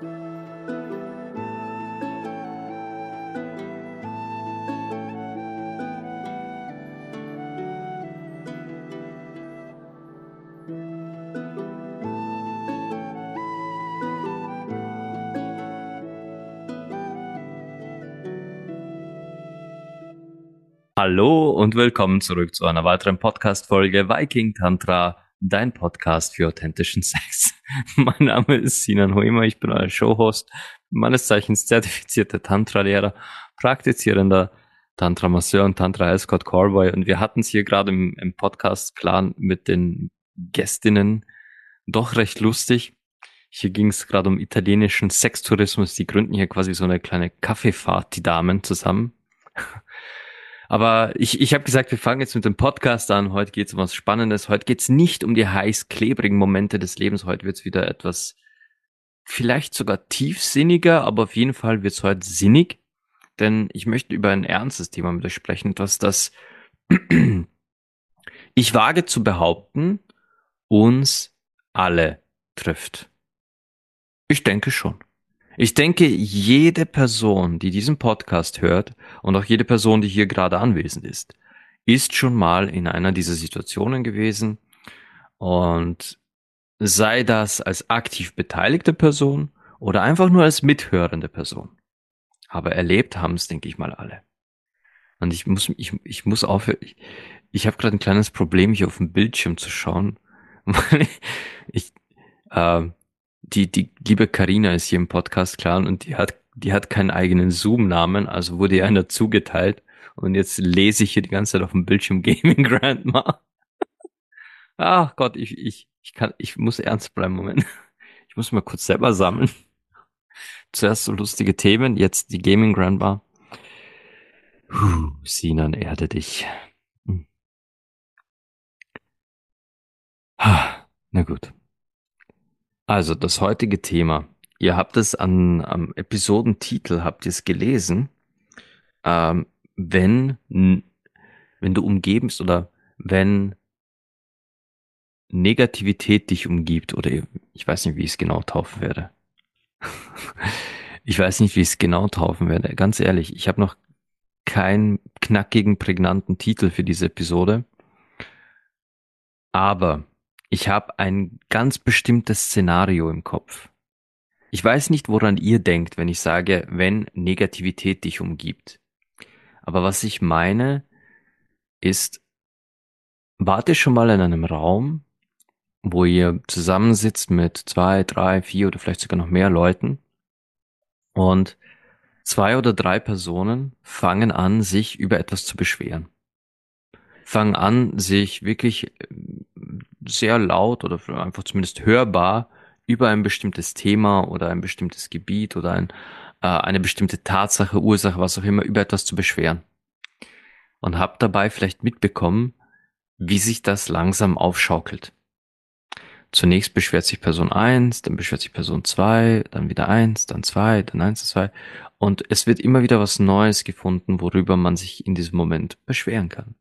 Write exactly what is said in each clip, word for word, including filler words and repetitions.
Hallo und willkommen zurück zu einer weiteren Podcast-Folge Viking Tantra, dein Podcast für authentischen Sex. Mein Name ist Sinan Huima, ich bin euer Showhost, meines Zeichens zertifizierter Tantra-Lehrer, praktizierender Tantra-Masseur und Tantra-Escort Callboy, und wir hatten es hier gerade im, im Podcast klar mit den Gästinnen doch recht lustig. Hier ging es gerade um italienischen Sextourismus, die gründen hier quasi so eine kleine Kaffeefahrt, die Damen zusammen. Aber ich, ich habe gesagt, wir fangen jetzt mit dem Podcast an. Heute geht es um was Spannendes. Heute geht es nicht um die heiß klebrigen Momente des Lebens. Heute wird es wieder etwas vielleicht sogar tiefsinniger, aber auf jeden Fall wird es heute sinnig. Denn ich möchte über ein ernstes Thema mit euch sprechen. Etwas, das ich wage zu behaupten, uns alle trifft. Ich denke schon. Ich denke, jede Person, die diesen Podcast hört und auch jede Person, die hier gerade anwesend ist, ist schon mal in einer dieser Situationen gewesen, und sei das als aktiv beteiligte Person oder einfach nur als mithörende Person. Aber erlebt haben es, denke ich mal, alle. Und ich muss, ich, ich muss aufhören, ich, ich habe gerade ein kleines Problem, hier auf dem Bildschirm zu schauen, weil ich, ich äh, Die, die liebe Karina ist hier im Podcast klar, und die hat, die hat keinen eigenen Zoom-Namen, also wurde ihr einer zugeteilt. Und jetzt lese ich hier die ganze Zeit auf dem Bildschirm Gaming Grandma. Ach Gott, ich, ich, ich kann, ich muss ernst bleiben, Moment. Ich muss mal kurz selber sammeln. Zuerst so lustige Themen, jetzt die Gaming Grandma. Puh, Sinan, erde dich. Hm. Ah, na gut. Also, das heutige Thema. Ihr habt es an, am Episodentitel, habt ihr es gelesen? Ähm, wenn, n- wenn du umgebst oder wenn Negativität dich umgibt, oder ich weiß nicht, wie ich es genau taufen werde. Ich weiß nicht, wie ich es genau taufen werde. Ganz ehrlich, ich habe noch keinen knackigen, prägnanten Titel für diese Episode, aber ich habe ein ganz bestimmtes Szenario im Kopf. Ich weiß nicht, woran ihr denkt, wenn ich sage, wenn Negativität dich umgibt. Aber was ich meine, ist, wart ihr schon mal in einem Raum, wo ihr zusammensitzt mit zwei, drei, vier oder vielleicht sogar noch mehr Leuten, und zwei oder drei Personen fangen an, sich über etwas zu beschweren. Fangen an, sich wirklich äh, sehr laut oder einfach zumindest hörbar über ein bestimmtes Thema oder ein bestimmtes Gebiet oder ein, äh, eine bestimmte Tatsache, Ursache, was auch immer, über etwas zu beschweren. Und habt dabei vielleicht mitbekommen, wie sich das langsam aufschaukelt. Zunächst beschwert sich Person eins, dann beschwert sich Person zwei, dann wieder eins, dann zwei, dann eins, zwei. Und es wird immer wieder was Neues gefunden, worüber man sich in diesem Moment beschweren kann.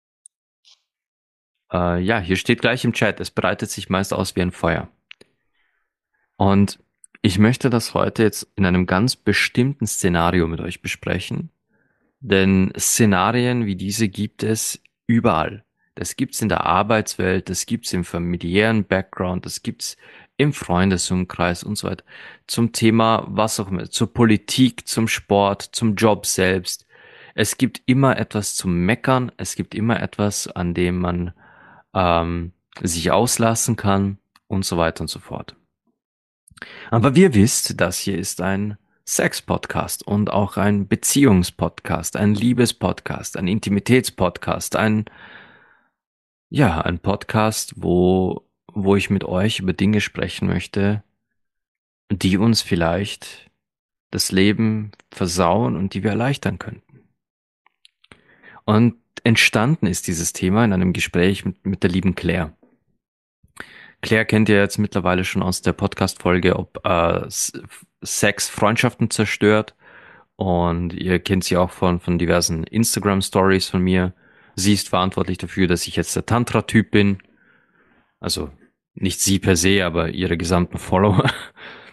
Äh, ja, hier steht gleich im Chat, es breitet sich meist aus wie ein Feuer. Und ich möchte das heute jetzt in einem ganz bestimmten Szenario mit euch besprechen. Denn Szenarien wie diese gibt es überall. Das gibt's in der Arbeitswelt, das gibt's im familiären Background, das gibt's im Freundesumkreis und so weiter. Zum Thema, was auch immer, zur Politik, zum Sport, zum Job selbst. Es gibt immer etwas zum Meckern, es gibt immer etwas, an dem man ähm, sich auslassen kann und so weiter und so fort. Aber wie ihr wisst, das hier ist ein Sex-Podcast und auch ein Beziehungspodcast, ein Liebes-Podcast, ein Intimitäts-Podcast, ein, ja, ein Podcast, wo, wo ich mit euch über Dinge sprechen möchte, die uns vielleicht das Leben versauen und die wir erleichtern könnten. Und entstanden ist dieses Thema in einem Gespräch mit, mit der lieben Claire. Claire kennt ihr jetzt mittlerweile schon aus der Podcast-Folge, ob äh, Sex Freundschaften zerstört. Und ihr kennt sie auch von, von diversen Instagram-Stories von mir. Sie ist verantwortlich dafür, dass ich jetzt der Tantra-Typ bin. Also nicht sie per se, aber ihre gesamten Follower.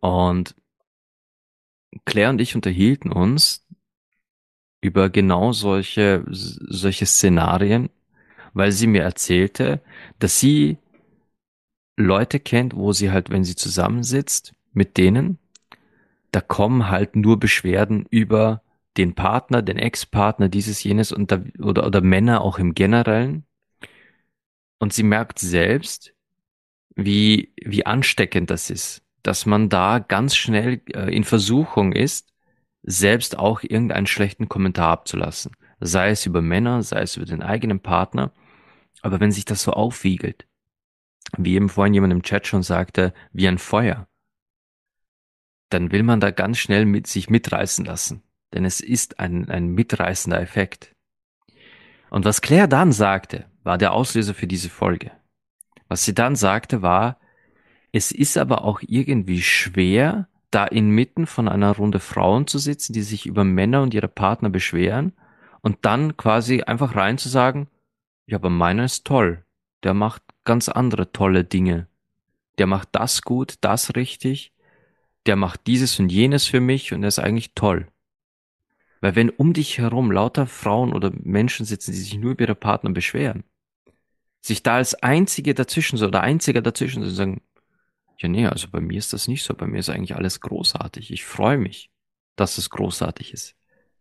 Und Claire und ich unterhielten uns über genau solche, solche Szenarien, weil sie mir erzählte, dass sie Leute kennt, wo sie halt, wenn sie zusammensitzt mit denen, da kommen halt nur Beschwerden über den Partner, den Ex-Partner, dieses, jenes und da, oder, oder Männer auch im Generellen. Und sie merkt selbst, wie, wie ansteckend das ist, dass man da ganz schnell äh, in Versuchung ist, selbst auch irgendeinen schlechten Kommentar abzulassen. Sei es über Männer, sei es über den eigenen Partner. Aber wenn sich das so aufwiegelt, wie eben vorhin jemand im Chat schon sagte, wie ein Feuer, dann will man da ganz schnell mit sich mitreißen lassen. Denn es ist ein, ein mitreißender Effekt. Und was Claire dann sagte, war der Auslöser für diese Folge. Was sie dann sagte, war, es ist aber auch irgendwie schwer, da inmitten von einer Runde Frauen zu sitzen, die sich über Männer und ihre Partner beschweren und dann quasi einfach rein zu sagen, ja, aber meiner ist toll. Der macht ganz andere tolle Dinge. Der macht das gut, das richtig. Der macht dieses und jenes für mich und er ist eigentlich toll. Weil wenn um dich herum lauter Frauen oder Menschen sitzen, die sich nur über ihre Partner beschweren, sich da als Einzige dazwischen so oder Einziger dazwischen so sagen, ja, nee, also bei mir ist das nicht so. Bei mir ist eigentlich alles großartig. Ich freue mich, dass es großartig ist.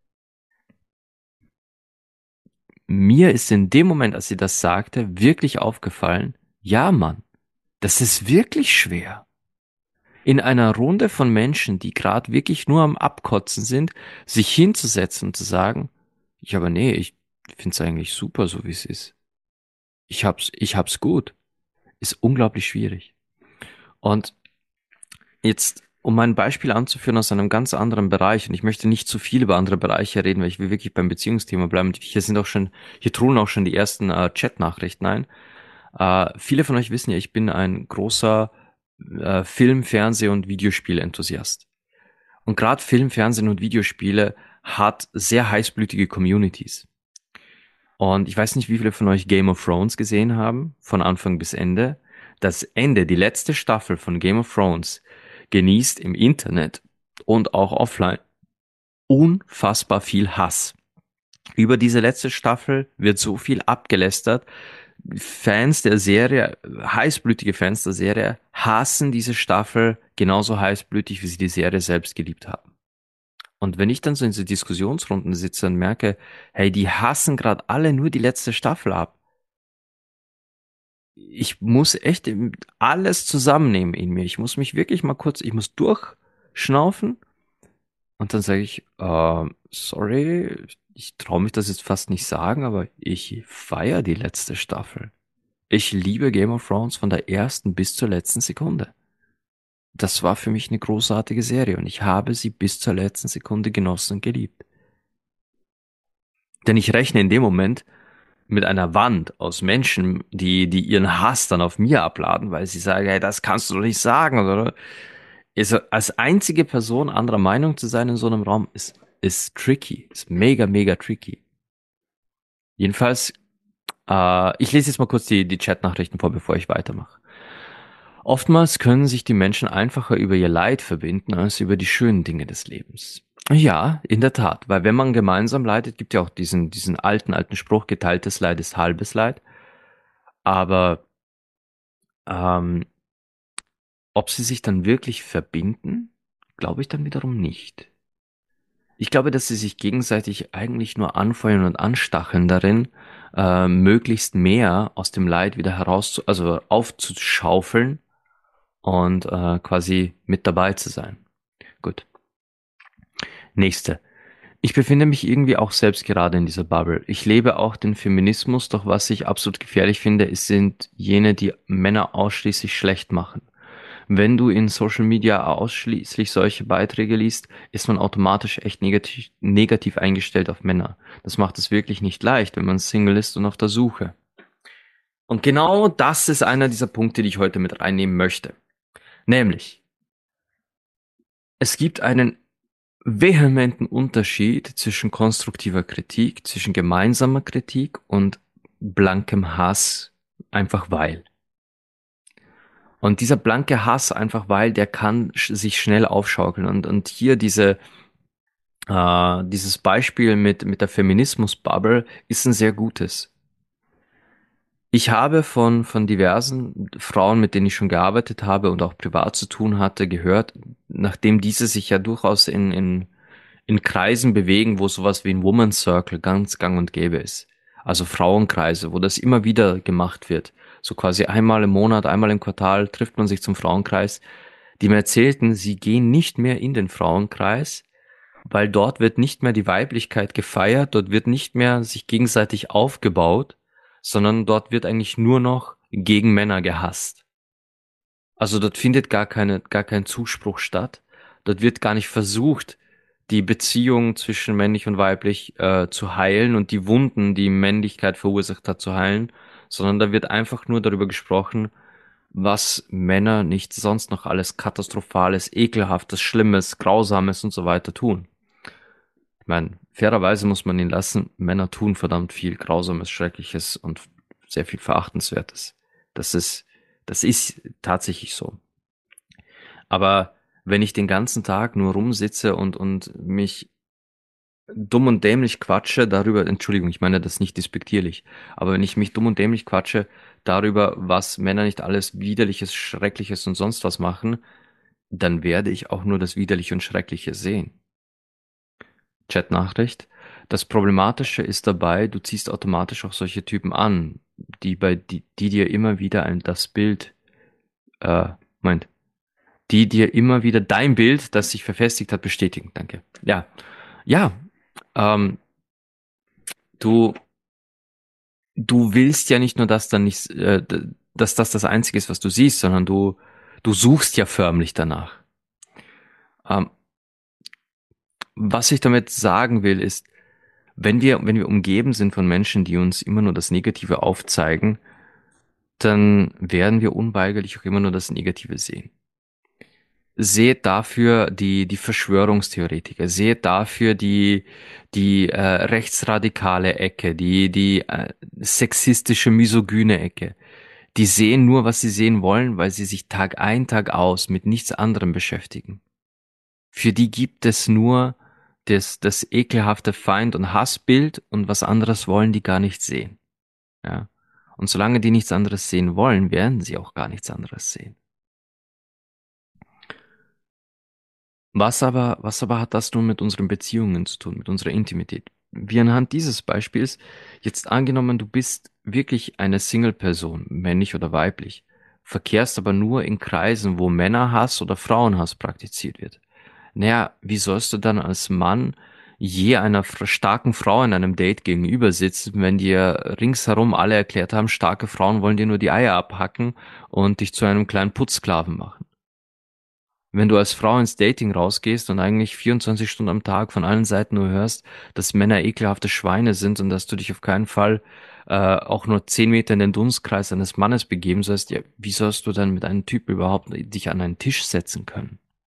Mir ist in dem Moment, als sie das sagte, wirklich aufgefallen, ja, Mann, das ist wirklich schwer. In einer Runde von Menschen, die gerade wirklich nur am Abkotzen sind, sich hinzusetzen und zu sagen, ja, aber nee, ich find's eigentlich super, so wie es ist. Ich hab's, ich hab's gut. Ist unglaublich schwierig. Und jetzt, um ein Beispiel anzuführen aus einem ganz anderen Bereich, und ich möchte nicht zu viel über andere Bereiche reden, weil ich will wirklich beim Beziehungsthema bleiben. Und hier sind auch schon, hier trudeln auch schon die ersten äh, Chat-Nachrichten ein. Äh, viele von euch wissen ja, ich bin ein großer äh, Film-, Fernseh- und Videospiel-Enthusiast. Und gerade Film, Fernsehen und Videospiele hat sehr heißblütige Communities. Und ich weiß nicht, wie viele von euch Game of Thrones gesehen haben, von Anfang bis Ende. Das Ende, die letzte Staffel von Game of Thrones, genießt im Internet und auch offline unfassbar viel Hass. Über diese letzte Staffel wird so viel abgelästert. Fans der Serie, heißblütige Fans der Serie, hassen diese Staffel genauso heißblütig, wie sie die Serie selbst geliebt haben. Und wenn ich dann so in so Diskussionsrunden sitze und merke, hey, die hassen gerade alle nur die letzte Staffel ab. Ich muss echt alles zusammennehmen in mir. Ich muss mich wirklich mal kurz, ich muss durchschnaufen und dann sage ich, äh, sorry, ich traue mich das jetzt fast nicht sagen, aber ich feiere die letzte Staffel. Ich liebe Game of Thrones von der ersten bis zur letzten Sekunde. Das war für mich eine großartige Serie und ich habe sie bis zur letzten Sekunde genossen und geliebt. Denn ich rechne in dem Moment mit einer Wand aus Menschen, die, die ihren Hass dann auf mir abladen, weil sie sagen, hey, das kannst du doch nicht sagen, oder? Also als einzige Person anderer Meinung zu sein in so einem Raum ist, ist tricky, ist mega, mega tricky. Jedenfalls, äh, ich lese jetzt mal kurz die, die Chat-Nachrichten vor, bevor ich weitermache. Oftmals können sich die Menschen einfacher über ihr Leid verbinden als über die schönen Dinge des Lebens. Ja, in der Tat, weil wenn man gemeinsam leidet, gibt ja auch diesen, diesen alten, alten Spruch, geteiltes Leid ist halbes Leid. Aber ähm, ob sie sich dann wirklich verbinden, glaube ich dann wiederum nicht. Ich glaube, dass sie sich gegenseitig eigentlich nur anfeuern und anstacheln darin, äh, möglichst mehr aus dem Leid wieder heraus, also aufzuschaufeln und äh, quasi mit dabei zu sein. Gut. Nächste. Ich befinde mich irgendwie auch selbst gerade in dieser Bubble. Ich lebe auch den Feminismus, doch was ich absolut gefährlich finde, ist, sind jene, die Männer ausschließlich schlecht machen. Wenn du in Social Media ausschließlich solche Beiträge liest, ist man automatisch echt negativ, negativ eingestellt auf Männer. Das macht es wirklich nicht leicht, wenn man Single ist und auf der Suche. Und genau das ist einer dieser Punkte, die ich heute mit reinnehmen möchte. Nämlich, es gibt einen vehementen Unterschied zwischen konstruktiver Kritik, zwischen gemeinsamer Kritik und blankem Hass, einfach weil. Und dieser blanke Hass einfach, weil der kann sch- sich schnell aufschaukeln. Und, und hier diese, äh, dieses Beispiel mit, mit der Feminismus-Bubble ist ein sehr gutes. Ich habe von, von diversen Frauen, mit denen ich schon gearbeitet habe und auch privat zu tun hatte, gehört, nachdem diese sich ja durchaus in, in, in Kreisen bewegen, wo sowas wie ein Woman's Circle ganz gang und gäbe ist. Also Frauenkreise, wo das immer wieder gemacht wird. So quasi einmal im Monat, einmal im Quartal trifft man sich zum Frauenkreis. Die mir erzählten, sie gehen nicht mehr in den Frauenkreis, weil dort wird nicht mehr die Weiblichkeit gefeiert, dort wird nicht mehr sich gegenseitig aufgebaut, sondern dort wird eigentlich nur noch gegen Männer gehasst. Also dort findet gar keine, gar kein Zuspruch statt. Dort wird gar nicht versucht, die Beziehung zwischen männlich und weiblich äh, zu heilen und die Wunden, die Männlichkeit verursacht hat, zu heilen, sondern da wird einfach nur darüber gesprochen, was Männer nicht sonst noch alles Katastrophales, Ekelhaftes, Schlimmes, Grausames und so weiter tun. Ich meine, fairerweise muss man ihn lassen, Männer tun verdammt viel Grausames, Schreckliches und sehr viel Verachtenswertes. Das ist, das ist tatsächlich so. Aber wenn ich den ganzen Tag nur rumsitze und, und mich dumm und dämlich quatsche darüber, Entschuldigung, ich meine das nicht despektierlich, aber wenn ich mich dumm und dämlich quatsche darüber, was Männer nicht alles Widerliches, Schreckliches und sonst was machen, dann werde ich auch nur das Widerliche und Schreckliche sehen. Chatnachricht. Das Problematische ist dabei, du ziehst automatisch auch solche Typen an, die bei die, die dir immer wieder ein das Bild, äh, meint, die dir immer wieder dein Bild, das sich verfestigt hat, bestätigen. Danke. Ja, ja. Ähm, du du willst ja nicht nur, dass dann nicht, äh, d- dass das das Einzige ist, was du siehst, sondern du du suchst ja förmlich danach. Ähm, was ich damit sagen will, ist, wenn wir wenn wir umgeben sind von Menschen, die uns immer nur das Negative aufzeigen, dann werden wir unweigerlich auch immer nur das Negative sehen. Seht dafür die, die Verschwörungstheoretiker, seht dafür die, die äh, rechtsradikale Ecke, die, die äh, sexistische, misogyne Ecke. Die sehen nur, was sie sehen wollen, weil sie sich Tag ein, Tag aus mit nichts anderem beschäftigen. Für die gibt es nur das, das ekelhafte Feind- und Hassbild und was anderes wollen die gar nicht sehen. Ja. Und solange die nichts anderes sehen wollen, werden sie auch gar nichts anderes sehen. Was aber, was aber hat das nun mit unseren Beziehungen zu tun, mit unserer Intimität? Wie anhand dieses Beispiels, jetzt angenommen, du bist wirklich eine Single-Person, männlich oder weiblich, verkehrst aber nur in Kreisen, wo Männerhass oder Frauenhass praktiziert wird. Naja, wie sollst du dann als Mann je einer fr- starken Frau in einem Date gegenüber sitzen, wenn dir ringsherum alle erklärt haben, starke Frauen wollen dir nur die Eier abhacken und dich zu einem kleinen Putzsklaven machen? Wenn du als Frau ins Dating rausgehst und eigentlich vierundzwanzig Stunden am Tag von allen Seiten nur hörst, dass Männer ekelhafte Schweine sind und dass du dich auf keinen Fall äh, auch nur zehn Meter in den Dunstkreis eines Mannes begeben sollst, ja, wie sollst du dann mit einem Typ überhaupt dich an einen Tisch setzen können?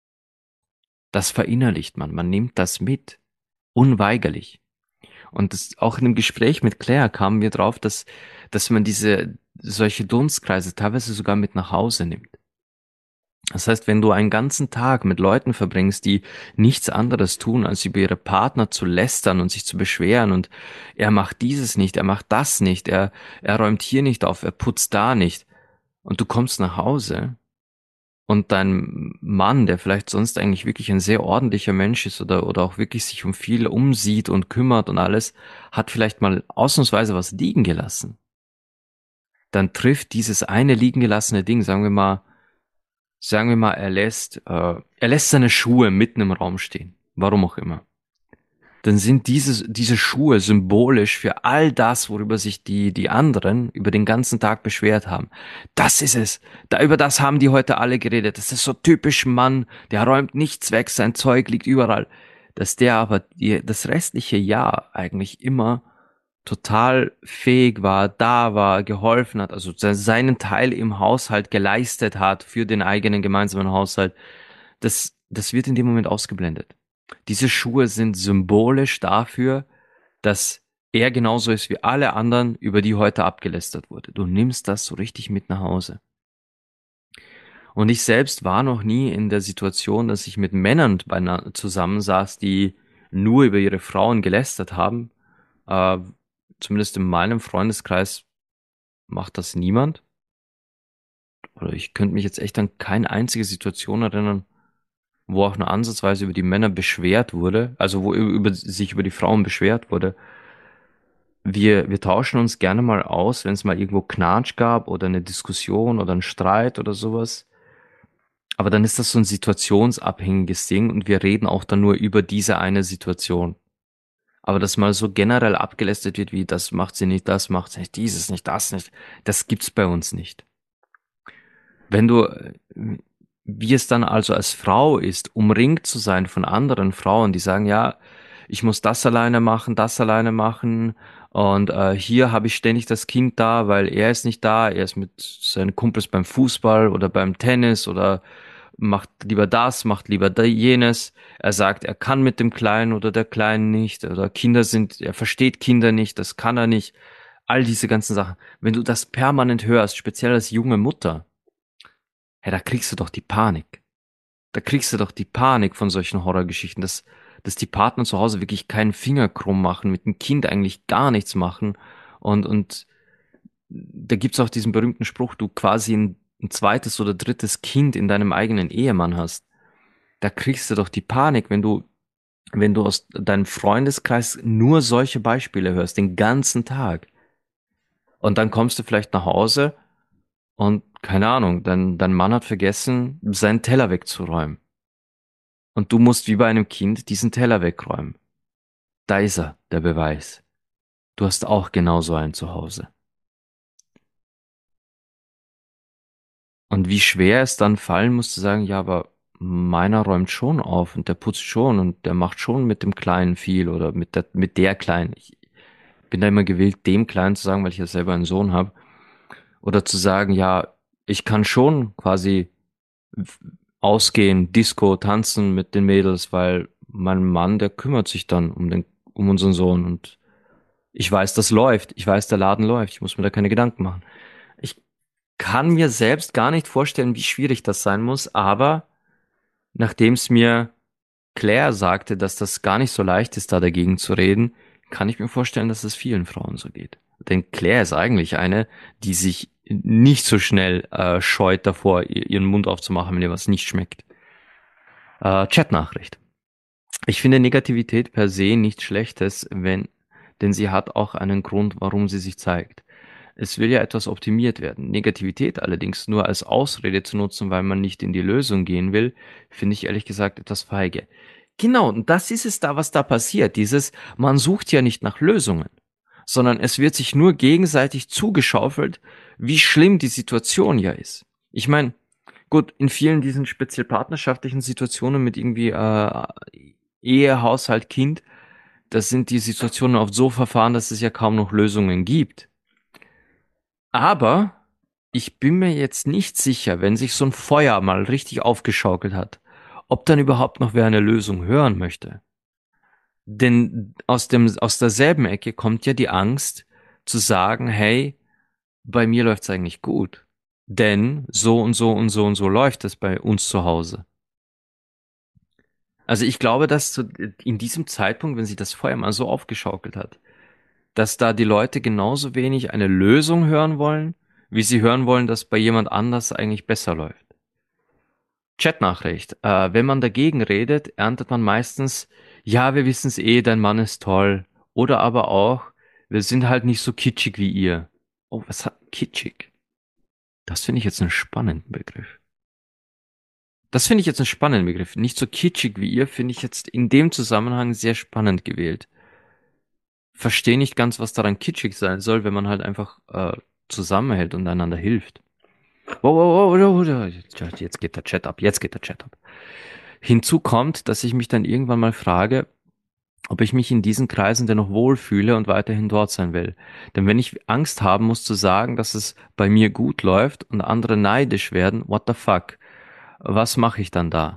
Das verinnerlicht man, man nimmt das mit, unweigerlich. Und das, auch in dem Gespräch mit Claire kamen wir drauf, dass, dass man diese solche Dunstkreise teilweise sogar mit nach Hause nimmt. Das heißt, wenn du einen ganzen Tag mit Leuten verbringst, die nichts anderes tun, als über ihre Partner zu lästern und sich zu beschweren und er macht dieses nicht, er macht das nicht, er, er räumt hier nicht auf, er putzt da nicht und du kommst nach Hause und dein Mann, der vielleicht sonst eigentlich wirklich ein sehr ordentlicher Mensch ist oder, oder auch wirklich sich um viel umsieht und kümmert und alles, hat vielleicht mal ausnahmsweise was liegen gelassen. Dann trifft dieses eine liegen gelassene Ding, sagen wir mal, Sagen wir mal, er lässt, äh, er lässt seine Schuhe mitten im Raum stehen. Warum auch immer. Dann sind diese, diese Schuhe symbolisch für all das, worüber sich die, die anderen über den ganzen Tag beschwert haben. Das ist es. Da, über das haben die heute alle geredet. Das ist so typisch Mann. Der räumt nichts weg. Sein Zeug liegt überall. Dass der aber die, das restliche Jahr eigentlich immer total fähig war, da war, geholfen hat, also se- seinen Teil im Haushalt geleistet hat für den eigenen gemeinsamen Haushalt, das, das wird in dem Moment ausgeblendet. Diese Schuhe sind symbolisch dafür, dass er genauso ist wie alle anderen, über die heute abgelästert wurde. Du nimmst das so richtig mit nach Hause. Und ich selbst war noch nie in der Situation, dass ich mit Männern beieinander zusammensaß, die nur über ihre Frauen gelästert haben. Äh, Zumindest in meinem Freundeskreis macht das niemand. Oder ich könnte mich jetzt echt an keine einzige Situation erinnern, wo auch nur ansatzweise über die Männer beschwert wurde, also wo über, sich über die Frauen beschwert wurde. Wir, wir tauschen uns gerne mal aus, wenn es mal irgendwo Knatsch gab oder eine Diskussion oder einen Streit oder sowas. Aber dann ist das so ein situationsabhängiges Ding und wir reden auch dann nur über diese eine Situation. Aber dass mal so generell abgelästert wird, wie das macht sie nicht, das macht sie nicht, dieses nicht, das nicht, das gibt's bei uns nicht. Wenn du, äh, wie es dann also als Frau ist, umringt zu sein von anderen Frauen, die sagen, ja, ich muss das alleine machen, das alleine machen und äh, hier habe ich ständig das Kind da, weil er ist nicht da, er ist mit seinen Kumpels beim Fußball oder beim Tennis oder macht lieber das, macht lieber da jenes. Er sagt, er kann mit dem Kleinen oder der Kleinen nicht oder Kinder sind, er versteht Kinder nicht, das kann er nicht. All diese ganzen Sachen. Wenn du das permanent hörst, speziell als junge Mutter, hey, da kriegst du doch die Panik. Da kriegst du doch die Panik von solchen Horrorgeschichten, dass, dass die Partner zu Hause wirklich keinen Finger krumm machen, mit dem Kind eigentlich gar nichts machen. Und, und da gibt's auch diesen berühmten Spruch, du quasi ein, ein zweites oder drittes Kind in deinem eigenen Ehemann hast. Da kriegst du doch die Panik, wenn du, wenn du aus deinem Freundeskreis nur solche Beispiele hörst, den ganzen Tag. Und dann kommst du vielleicht nach Hause und keine Ahnung, dein, dein Mann hat vergessen, seinen Teller wegzuräumen. Und du musst wie bei einem Kind diesen Teller wegräumen. Da ist er, der Beweis. Du hast auch genauso einen zu Hause. Und wie schwer es dann fallen muss zu sagen, ja, aber meiner räumt schon auf und der putzt schon und der macht schon mit dem Kleinen viel oder mit der, mit der Kleinen. Ich bin da immer gewillt, dem Kleinen zu sagen, weil ich ja selber einen Sohn habe. Oder zu sagen, ja, ich kann schon quasi ausgehen, Disco, tanzen mit den Mädels, weil mein Mann, der kümmert sich dann um den, um unseren Sohn und ich weiß, das läuft. Ich weiß, der Laden läuft. Ich muss mir da keine Gedanken machen. Ich kann mir selbst gar nicht vorstellen, wie schwierig das sein muss, aber nachdem es mir Claire sagte, dass das gar nicht so leicht ist, da dagegen zu reden, kann ich mir vorstellen, dass es vielen Frauen so geht. Denn Claire ist eigentlich eine, die sich nicht so schnell äh, scheut davor, ihren Mund aufzumachen, wenn ihr was nicht schmeckt. Äh, Chatnachricht. Ich finde Negativität per se nichts Schlechtes, wenn, denn sie hat auch einen Grund, warum sie sich zeigt. Es will ja etwas optimiert werden. Negativität allerdings nur als Ausrede zu nutzen, weil man nicht in die Lösung gehen will, finde ich ehrlich gesagt etwas feige. Genau, und das ist es da, was da passiert. Dieses, man sucht ja nicht nach Lösungen, sondern es wird sich nur gegenseitig zugeschaufelt, wie schlimm die Situation ja ist. Ich meine, gut, in vielen diesen speziell partnerschaftlichen Situationen mit irgendwie äh, Ehe, Haushalt, Kind, da sind die Situationen oft so verfahren, dass es ja kaum noch Lösungen gibt. Aber ich bin mir jetzt nicht sicher, wenn sich so ein Feuer mal richtig aufgeschaukelt hat, ob dann überhaupt noch wer eine Lösung hören möchte. Denn aus dem, aus derselben Ecke kommt ja die Angst zu sagen, hey, bei mir läuft's eigentlich gut. Denn so und so und so und so läuft es bei uns zu Hause. Also ich glaube, dass zu, in diesem Zeitpunkt, wenn sich das Feuer mal so aufgeschaukelt hat, dass da die Leute genauso wenig eine Lösung hören wollen, wie sie hören wollen, dass bei jemand anders eigentlich besser läuft. Chatnachricht. Äh, wenn man dagegen redet, erntet man meistens, ja, wir wissen's eh, dein Mann ist toll. Oder aber auch, wir sind halt nicht so kitschig wie ihr. Oh, was hat kitschig? Das finde ich jetzt einen spannenden Begriff. Das finde ich jetzt einen spannenden Begriff. Nicht so kitschig wie ihr, finde ich jetzt in dem Zusammenhang sehr spannend gewählt. Verstehe nicht ganz, was daran kitschig sein soll, wenn man halt einfach äh, zusammenhält und einander hilft. Wow, wow, wow, wow, jetzt geht der Chat ab, jetzt geht der Chat ab. Hinzu kommt, dass ich mich dann irgendwann mal frage, ob ich mich in diesen Kreisen dennoch wohlfühle und weiterhin dort sein will. Denn wenn ich Angst haben muss zu sagen, dass es bei mir gut läuft und andere neidisch werden, what the fuck? Was mache ich dann da?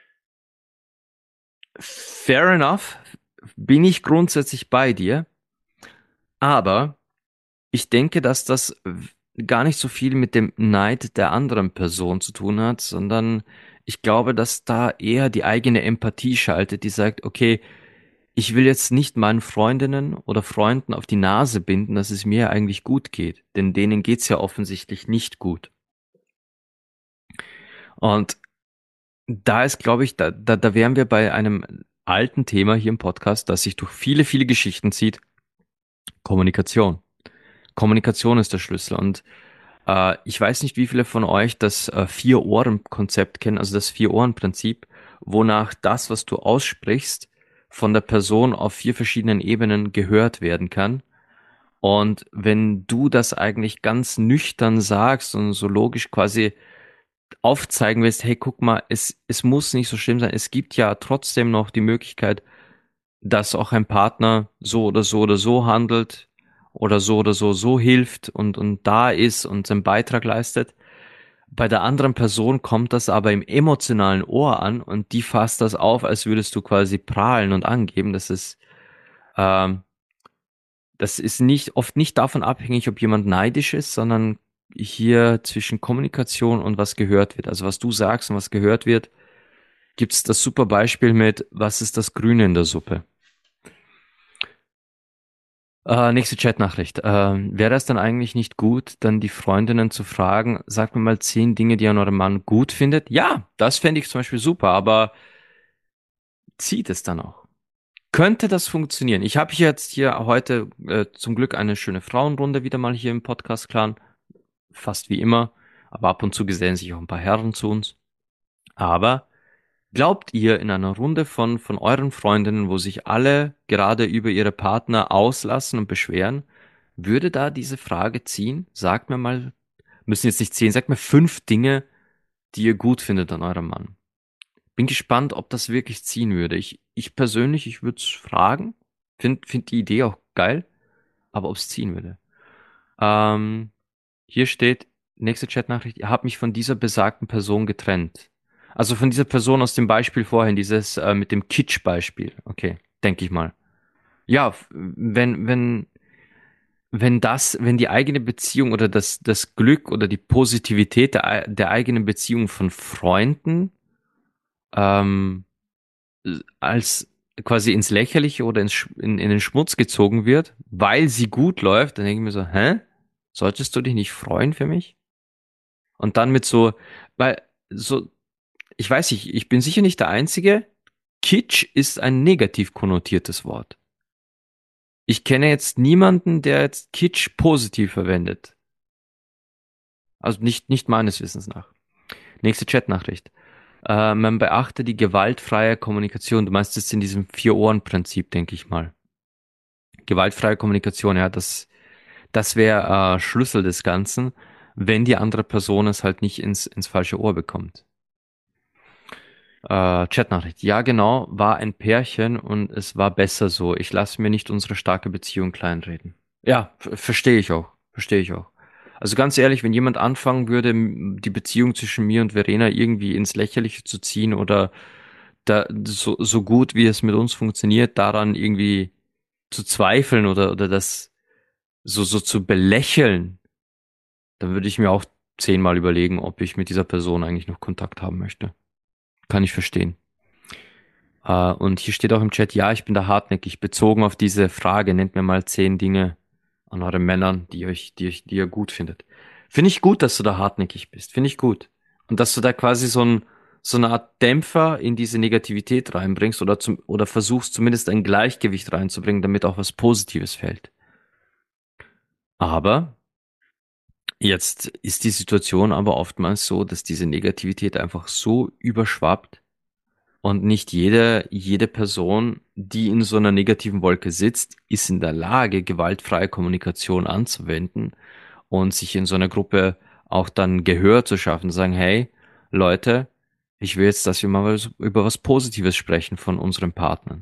Fair enough, bin ich grundsätzlich bei dir, aber ich denke, dass das gar nicht so viel mit dem Neid der anderen Person zu tun hat, sondern ich glaube, dass da eher die eigene Empathie schaltet, die sagt, okay, ich will jetzt nicht meinen Freundinnen oder Freunden auf die Nase binden, dass es mir eigentlich gut geht, denn denen geht's ja offensichtlich nicht gut. Und da ist, glaube ich, da, da, da wären wir bei einem alten Thema hier im Podcast, das sich durch viele, viele Geschichten zieht. Kommunikation. Kommunikation ist der Schlüssel. Und äh, ich weiß nicht, wie viele von euch das äh, Vier-Ohren-Konzept kennen, also das Vier-Ohren-Prinzip, wonach das, was du aussprichst, von der Person auf vier verschiedenen Ebenen gehört werden kann. Und wenn du das eigentlich ganz nüchtern sagst und so logisch quasi aufzeigen willst, hey, guck mal, es, es muss nicht so schlimm sein. Es gibt ja trotzdem noch die Möglichkeit, dass auch ein Partner so oder so oder so handelt oder so oder so so hilft und, und da ist und seinen Beitrag leistet. Bei der anderen Person kommt das aber im emotionalen Ohr an und die fasst das auf, als würdest du quasi prahlen und angeben. Das ist, ähm, das ist nicht, oft nicht davon abhängig, ob jemand neidisch ist, sondern hier zwischen Kommunikation und was gehört wird. Also was du sagst und was gehört wird, gibt's das super Beispiel mit, was ist das Grüne in der Suppe? Äh, nächste Chatnachricht. Ähm, wäre es dann eigentlich nicht gut, dann die Freundinnen zu fragen, sagt mir mal zehn Dinge, die an eurem Mann gut findet? Ja, das fände ich zum Beispiel super, aber zieht es dann auch? Könnte das funktionieren? Ich habe jetzt hier heute äh, zum Glück eine schöne Frauenrunde wieder mal hier im Podcast-Clan, fast wie immer, aber ab und zu gesellen sich auch ein paar Herren zu uns. Aber glaubt ihr in einer Runde von, von euren Freundinnen, wo sich alle gerade über ihre Partner auslassen und beschweren, würde da diese Frage ziehen? Sagt mir mal, müssen jetzt nicht zehn, sagt mir fünf Dinge, die ihr gut findet an eurem Mann. Bin gespannt, ob das wirklich ziehen würde. Ich, ich persönlich, ich würde es fragen. Find, find die Idee auch geil, aber ob es ziehen würde. Ähm, hier steht, nächste Chatnachricht, ihr habt mich von dieser besagten Person getrennt. Also von dieser Person aus dem Beispiel vorhin, dieses äh, mit dem Kitsch-Beispiel. Okay, denke ich mal. Ja, f- wenn, wenn, wenn das, wenn die eigene Beziehung oder das, das Glück oder die Positivität der, ei- der eigenen Beziehung von Freunden ähm, als quasi ins Lächerliche oder ins, Sch- in, in den Schmutz gezogen wird, weil sie gut läuft, dann denke ich mir so, hä? Solltest du dich nicht freuen für mich? Und dann mit so, weil so, ich weiß nicht, ich bin sicher nicht der Einzige. Kitsch ist ein negativ konnotiertes Wort. Ich kenne jetzt niemanden, der jetzt Kitsch positiv verwendet. Also nicht, nicht meines Wissens nach. Nächste Chatnachricht. Äh, man beachte die gewaltfreie Kommunikation. Du meinst es in diesem Vier-Ohren-Prinzip, denke ich mal. Gewaltfreie Kommunikation, ja, das, das wäre äh, Schlüssel des Ganzen, wenn die andere Person es halt nicht ins, ins falsche Ohr bekommt. Äh, Chatnachricht. Ja, genau, war ein Pärchen und es war besser so. Ich lasse mir nicht unsere starke Beziehung kleinreden. Ja, verstehe ich auch. Verstehe ich auch. Also ganz ehrlich, wenn jemand anfangen würde, m- die Beziehung zwischen mir und Verena irgendwie ins Lächerliche zu ziehen oder da, so, so gut wie es mit uns funktioniert, daran irgendwie zu zweifeln oder, oder das so, so zu belächeln, dann würde ich mir auch zehnmal überlegen, ob ich mit dieser Person eigentlich noch Kontakt haben möchte. Kann ich verstehen. Äh, und hier steht auch im Chat, ja, ich bin da hartnäckig. Bezogen auf diese Frage, nennt mir mal zehn Dinge an euren Männern, die euch, die euch, die ihr gut findet. Finde ich gut, dass du da hartnäckig bist. Finde ich gut. Und dass du da quasi so ein, so eine Art Dämpfer in diese Negativität reinbringst oder zum, oder versuchst zumindest ein Gleichgewicht reinzubringen, damit auch was Positives fällt. Aber jetzt ist die Situation aber oftmals so, dass diese Negativität einfach so überschwappt, und nicht jede, jede Person, die in so einer negativen Wolke sitzt, ist in der Lage, gewaltfreie Kommunikation anzuwenden und sich in so einer Gruppe auch dann Gehör zu schaffen, sagen, hey, Leute, ich will jetzt, dass wir mal was- über was Positives sprechen von unseren Partnern.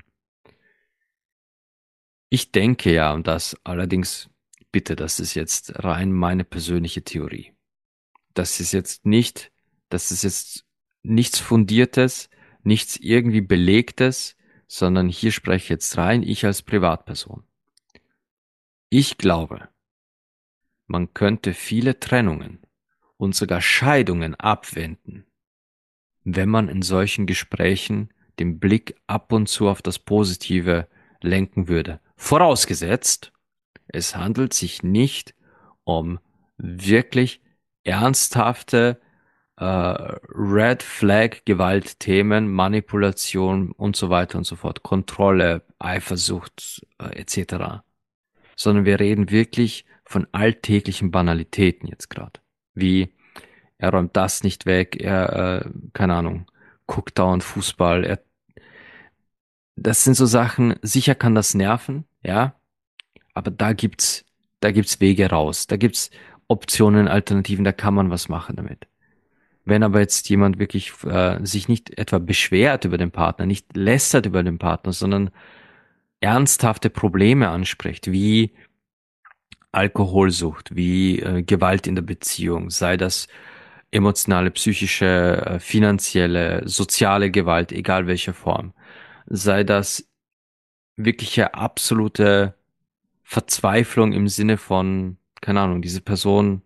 Ich denke ja, und das allerdings, bitte, das ist jetzt rein meine persönliche Theorie. Das ist jetzt nicht, das ist jetzt nichts Fundiertes, nichts irgendwie Belegtes, sondern hier spreche ich jetzt rein, ich als Privatperson. Ich glaube, man könnte viele Trennungen und sogar Scheidungen abwenden, wenn man in solchen Gesprächen den Blick ab und zu auf das Positive lenken würde. Vorausgesetzt, es handelt sich nicht um wirklich ernsthafte äh, Red Flag Gewaltthemen, Manipulation und so weiter und so fort, Kontrolle, Eifersucht äh, et cetera. Sondern wir reden wirklich von alltäglichen Banalitäten jetzt gerade. Wie er räumt das nicht weg, er, äh, keine Ahnung, guckt dauernd Fußball. Er, das sind so Sachen, sicher kann das nerven, ja, aber da gibt's, da gibt's Wege raus, da gibt's Optionen, Alternativen, da kann man was machen damit. Wenn aber jetzt jemand wirklich äh, sich nicht etwa beschwert über den Partner, nicht lästert über den Partner, sondern ernsthafte Probleme anspricht, wie Alkoholsucht, wie äh, Gewalt in der Beziehung, sei das emotionale, psychische, äh, finanzielle, soziale Gewalt, egal welcher Form, sei das wirkliche absolute Verzweiflung im Sinne von, keine Ahnung, diese Person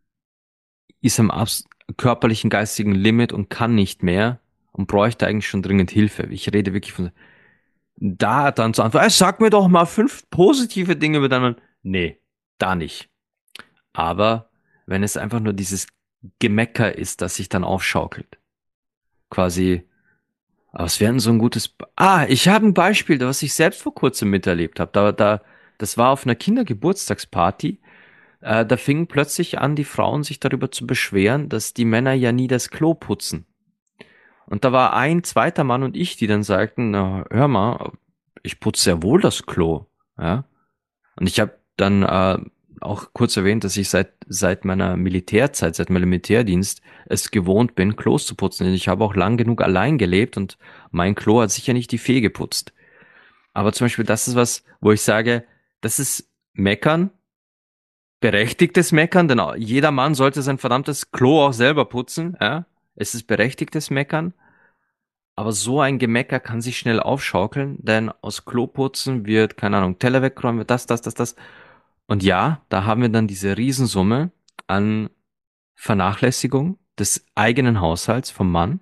ist am abs körperlichen, geistigen Limit und kann nicht mehr und bräuchte eigentlich schon dringend Hilfe. Ich rede wirklich von, da dann zu antworten, "Ey, sag mir doch mal fünf positive Dinge über deinen Mann." Nee, da nicht. Aber wenn es einfach nur dieses Gemecker ist, das sich dann aufschaukelt, quasi, was wäre denn so ein gutes, Be- ah, ich habe ein Beispiel, was ich selbst vor kurzem miterlebt habe. Da, da, das war auf einer Kindergeburtstagsparty. Äh, da fingen plötzlich an, die Frauen sich darüber zu beschweren, dass die Männer ja nie das Klo putzen. Und da war ein zweiter Mann und ich, die dann sagten, na, hör mal, ich putze sehr wohl das Klo. Ja? Und ich habe dann äh, auch kurz erwähnt, dass ich seit, seit meiner Militärzeit, seit meinem Militärdienst es gewohnt bin, Klos zu putzen. Ich habe auch lang genug allein gelebt und mein Klo hat sicher nicht die Fee geputzt. Aber zum Beispiel, das ist was, wo ich sage, das ist Meckern, berechtigtes Meckern, denn jeder Mann sollte sein verdammtes Klo auch selber putzen. Ja? Es ist berechtigtes Meckern. Aber so ein Gemecker kann sich schnell aufschaukeln, denn aus Kloputzen wird, keine Ahnung, Teller wegräumen, wird das, das, das, das. Und ja, da haben wir dann diese Riesensumme an Vernachlässigung des eigenen Haushalts vom Mann.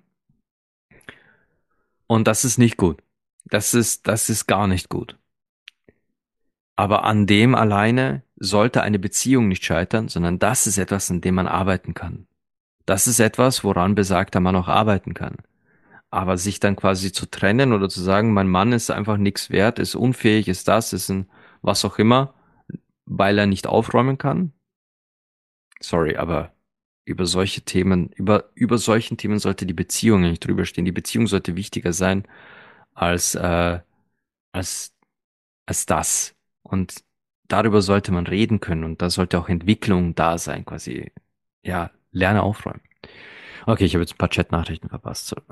Und das ist nicht gut. Das ist, das ist gar nicht gut. Aber an dem alleine sollte eine Beziehung nicht scheitern, sondern das ist etwas, an dem man arbeiten kann. Das ist etwas, woran besagter Mann auch arbeiten kann. Aber sich dann quasi zu trennen oder zu sagen, mein Mann ist einfach nichts wert, ist unfähig, ist das, ist ein was auch immer, weil er nicht aufräumen kann. Sorry, aber über solche Themen, über, über solchen Themen sollte die Beziehung nicht drüber stehen. Die Beziehung sollte wichtiger sein als, äh, als, als das. Und darüber sollte man reden können und da sollte auch Entwicklung da sein, quasi. Ja, lerne aufräumen. Okay, ich habe jetzt ein paar Chat-Nachrichten verpasst. So.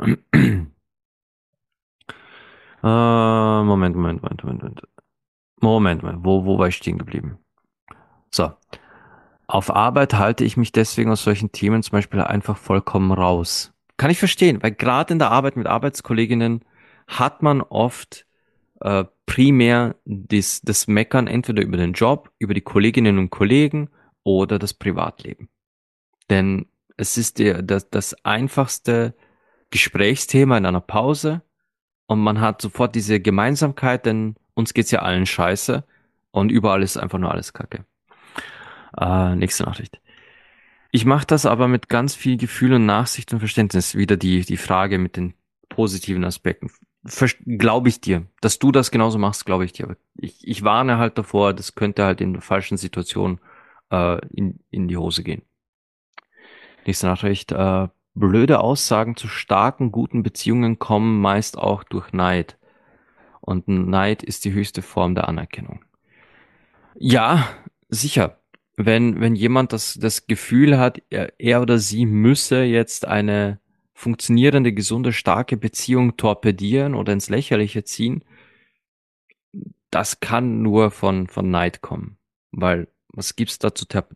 Äh, Moment, Moment, Moment, Moment, Moment. Moment, Moment. Wo, wo war ich stehen geblieben? So. Auf Arbeit halte ich mich deswegen aus solchen Themen zum Beispiel einfach vollkommen raus. Kann ich verstehen, weil gerade in der Arbeit mit Arbeitskolleginnen hat man oft äh, primär das, das Meckern entweder über den Job, über die Kolleginnen und Kollegen oder das Privatleben. Denn es ist der, das, das einfachste Gesprächsthema in einer Pause und man hat sofort diese Gemeinsamkeit, denn uns geht's ja allen scheiße und überall ist einfach nur alles Kacke. Äh, nächste Nachricht. Ich mache das aber mit ganz viel Gefühl und Nachsicht und Verständnis. Wieder die, die Frage mit den positiven Aspekten. Glaube ich dir. Dass du das genauso machst, glaube ich dir. Aber ich, ich warne halt davor, das könnte halt in der falschen Situation äh, in, in die Hose gehen. Nächste Nachricht. Äh, blöde Aussagen zu starken, guten Beziehungen kommen meist auch durch Neid. Und Neid ist die höchste Form der Anerkennung. Ja, sicher. Wenn, wenn jemand das, das Gefühl hat, er, er oder sie müsse jetzt eine funktionierende, gesunde, starke Beziehung torpedieren oder ins Lächerliche ziehen, das kann nur von, von Neid kommen. Weil, was gibt's da zu ter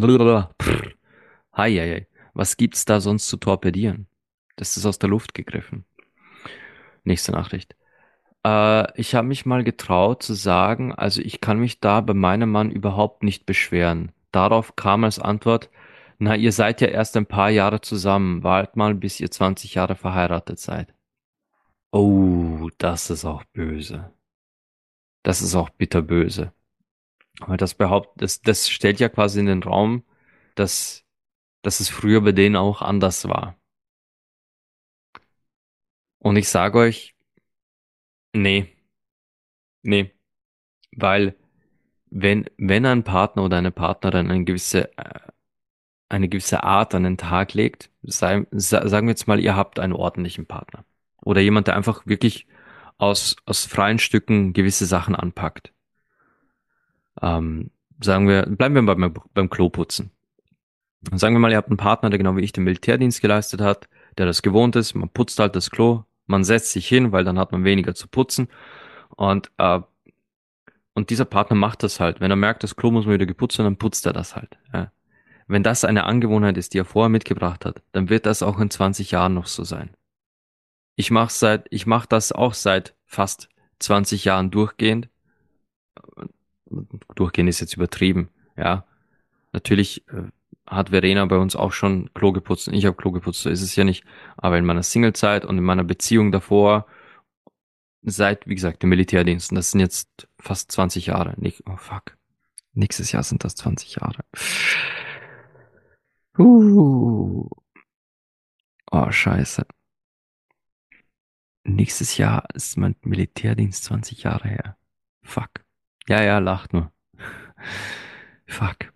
Hei, hei, hei. Was gibt's da sonst zu torpedieren? Das ist aus der Luft gegriffen. Nächste Nachricht. Äh, ich habe mich mal getraut zu sagen, also ich kann mich da bei meinem Mann überhaupt nicht beschweren. Darauf kam als Antwort, na, ihr seid ja erst ein paar Jahre zusammen, wartet mal, bis ihr zwanzig Jahre verheiratet seid. Oh, das ist auch böse. Das ist auch bitterböse. Aber das behauptet, das, das stellt ja quasi in den Raum, dass, dass es früher bei denen auch anders war. Und ich sage euch, nee, nee, weil wenn, wenn ein Partner oder eine Partnerin eine gewisse, äh, eine gewisse Art an den Tag legt, sei, sa, sagen wir jetzt mal, ihr habt einen ordentlichen Partner oder jemand, der einfach wirklich aus, aus freien Stücken gewisse Sachen anpackt. Ähm, sagen wir, bleiben wir beim, beim Kloputzen. Sagen wir mal, ihr habt einen Partner, der genau wie ich den Militärdienst geleistet hat, der das gewohnt ist, man putzt halt das Klo, man setzt sich hin, weil dann hat man weniger zu putzen und, äh, und dieser Partner macht das halt. Wenn er merkt, das Klo muss mal wieder geputzt werden, dann putzt er das halt. Ja. Wenn das eine Angewohnheit ist, die er vorher mitgebracht hat, dann wird das auch in zwanzig Jahren noch so sein. Ich mache seit, ich mache das auch seit fast zwanzig Jahren durchgehend. Durchgehend ist jetzt übertrieben, ja. Natürlich äh, hat Verena bei uns auch schon Klo geputzt und ich habe Klo geputzt, so ist es ja nicht. Aber in meiner Singlezeit und in meiner Beziehung davor, seit, wie gesagt, dem Militärdienst, und das sind jetzt fast zwanzig Jahre. Nicht, oh fuck. Nächstes Jahr sind das zwanzig Jahre. Uh. Oh, scheiße. Nächstes Jahr ist mein Militärdienst zwanzig Jahre her. Fuck. Ja, ja, lacht nur. Fuck.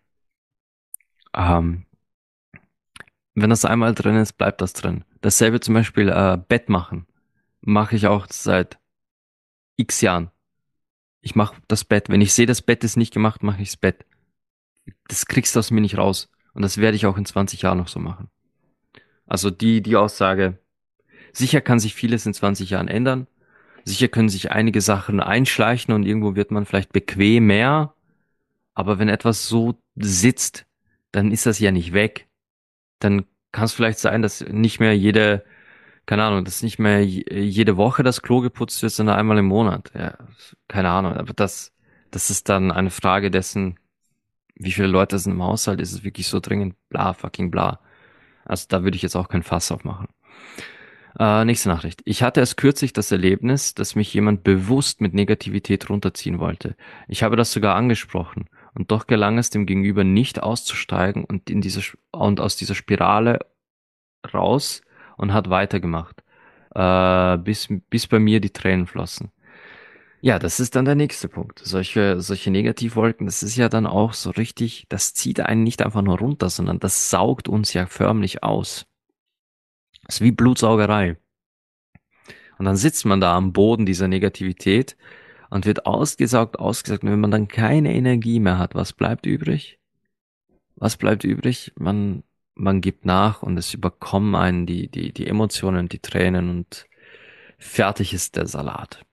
Ähm, wenn das einmal drin ist, bleibt das drin. Dasselbe zum Beispiel äh, Bett machen. Mache ich auch seit x Jahren. Ich mache das Bett. Wenn ich sehe, das Bett ist nicht gemacht, mache ich das Bett. Das kriegst du aus mir nicht raus. Und das werde ich auch in zwanzig Jahren noch so machen. Also die, die Aussage, sicher kann sich vieles in zwanzig Jahren ändern. Sicher können sich einige Sachen einschleichen und irgendwo wird man vielleicht bequemer. Aber wenn etwas so sitzt, dann ist das ja nicht weg. Dann kann es vielleicht sein, dass nicht mehr jede, keine Ahnung, dass nicht mehr jede Woche das Klo geputzt wird, sondern einmal im Monat. Ja, keine Ahnung. Aber das, das ist dann eine Frage dessen, wie viele Leute sind im Haushalt, ist es wirklich so dringend? Bla, fucking bla. Also da würde ich jetzt auch kein Fass aufmachen. Äh, nächste Nachricht. Ich hatte erst kürzlich das Erlebnis, dass mich jemand bewusst mit Negativität runterziehen wollte. Ich habe das sogar angesprochen. Und doch gelang es dem Gegenüber nicht auszusteigen und in diese, und aus dieser Spirale raus und hat weitergemacht. Äh, bis, bis bei mir die Tränen flossen. Ja, das ist dann der nächste Punkt. Solche, solche Negativwolken, das ist ja dann auch so richtig, das zieht einen nicht einfach nur runter, sondern das saugt uns ja förmlich aus. Das ist wie Blutsaugerei. Und dann sitzt man da am Boden dieser Negativität und wird ausgesaugt, ausgesaugt. Und wenn man dann keine Energie mehr hat, was bleibt übrig? Was bleibt übrig? Man, man gibt nach und es überkommen einen die, die, die Emotionen, die Tränen und fertig ist der Salat.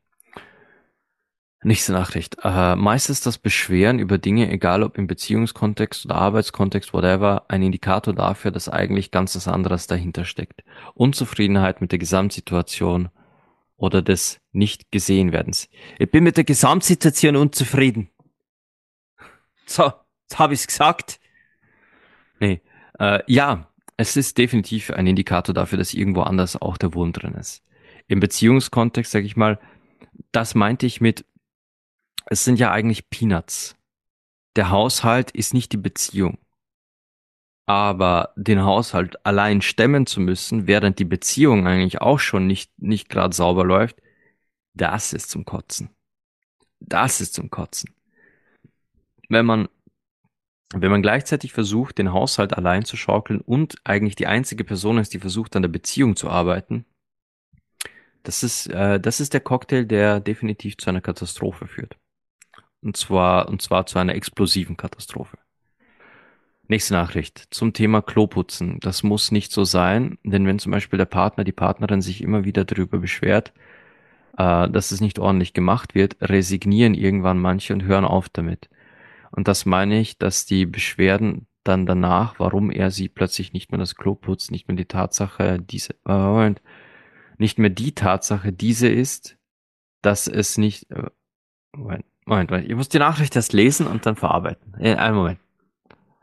Nächste Nachricht. Äh, meist ist das Beschweren über Dinge, egal ob im Beziehungskontext oder Arbeitskontext, whatever, ein Indikator dafür, dass eigentlich ganz was anderes dahinter steckt. Unzufriedenheit mit der Gesamtsituation oder des Nicht-Gesehen-Werdens. Ich bin mit der Gesamtsituation unzufrieden. So, jetzt habe ich's gesagt. Nee, äh, ja, es ist definitiv ein Indikator dafür, dass irgendwo anders auch der Wurm drin ist. Im Beziehungskontext, sage ich mal, das meinte ich mit, es sind ja eigentlich Peanuts. Der Haushalt ist nicht die Beziehung. Aber den Haushalt allein stemmen zu müssen, während die Beziehung eigentlich auch schon nicht, nicht gerade sauber läuft, das ist zum Kotzen. Das ist zum Kotzen. Wenn man, wenn man gleichzeitig versucht, den Haushalt allein zu schaukeln und eigentlich die einzige Person ist, die versucht, an der Beziehung zu arbeiten, das ist, äh, das ist der Cocktail, der definitiv zu einer Katastrophe führt. Und zwar, und zwar zu einer explosiven Katastrophe. Nächste Nachricht zum Thema Kloputzen. Das muss nicht so sein, denn wenn zum Beispiel der Partner, die Partnerin sich immer wieder darüber beschwert, äh, dass es nicht ordentlich gemacht wird, resignieren irgendwann manche und hören auf damit. Und das meine ich, dass die Beschwerden dann danach, warum er sie plötzlich nicht mehr das Klo putzt, nicht mehr die Tatsache, diese, äh, Moment, nicht mehr die Tatsache, diese ist, dass es nicht, äh, Moment, Moment, Moment, ich muss die Nachricht erst lesen und dann verarbeiten. Äh, einen Moment.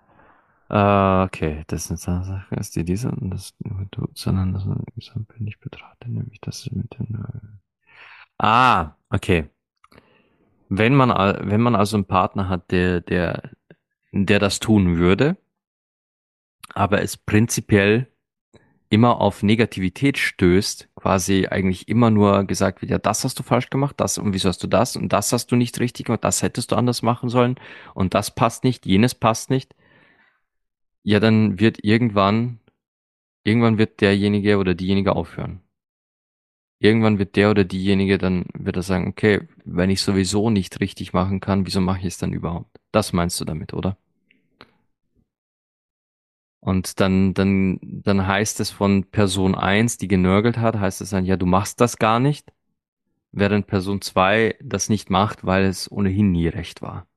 Äh, okay, das ist eine Sache, ist die diese und das nur tut, sondern das man im Gesamtbild nicht betrachtet, nämlich das mit den. Äh ah, okay. Wenn man, al- wenn man also einen Partner hat, der, der, der das tun würde, aber es prinzipiell immer auf Negativität stößt, quasi eigentlich immer nur gesagt wird, ja, das hast du falsch gemacht, das und wieso hast du das und das hast du nicht richtig gemacht, das hättest du anders machen sollen und das passt nicht, jenes passt nicht, ja, dann wird irgendwann, irgendwann wird derjenige oder diejenige aufhören. Irgendwann wird der oder diejenige dann wird er sagen, okay, wenn ich sowieso nicht richtig machen kann, wieso mache ich es dann überhaupt? Das meinst du damit, oder? Und dann, dann, dann heißt es von Person eins, die genörgelt hat, heißt es dann, ja, du machst das gar nicht, während Person zwei das nicht macht, weil es ohnehin nie recht war.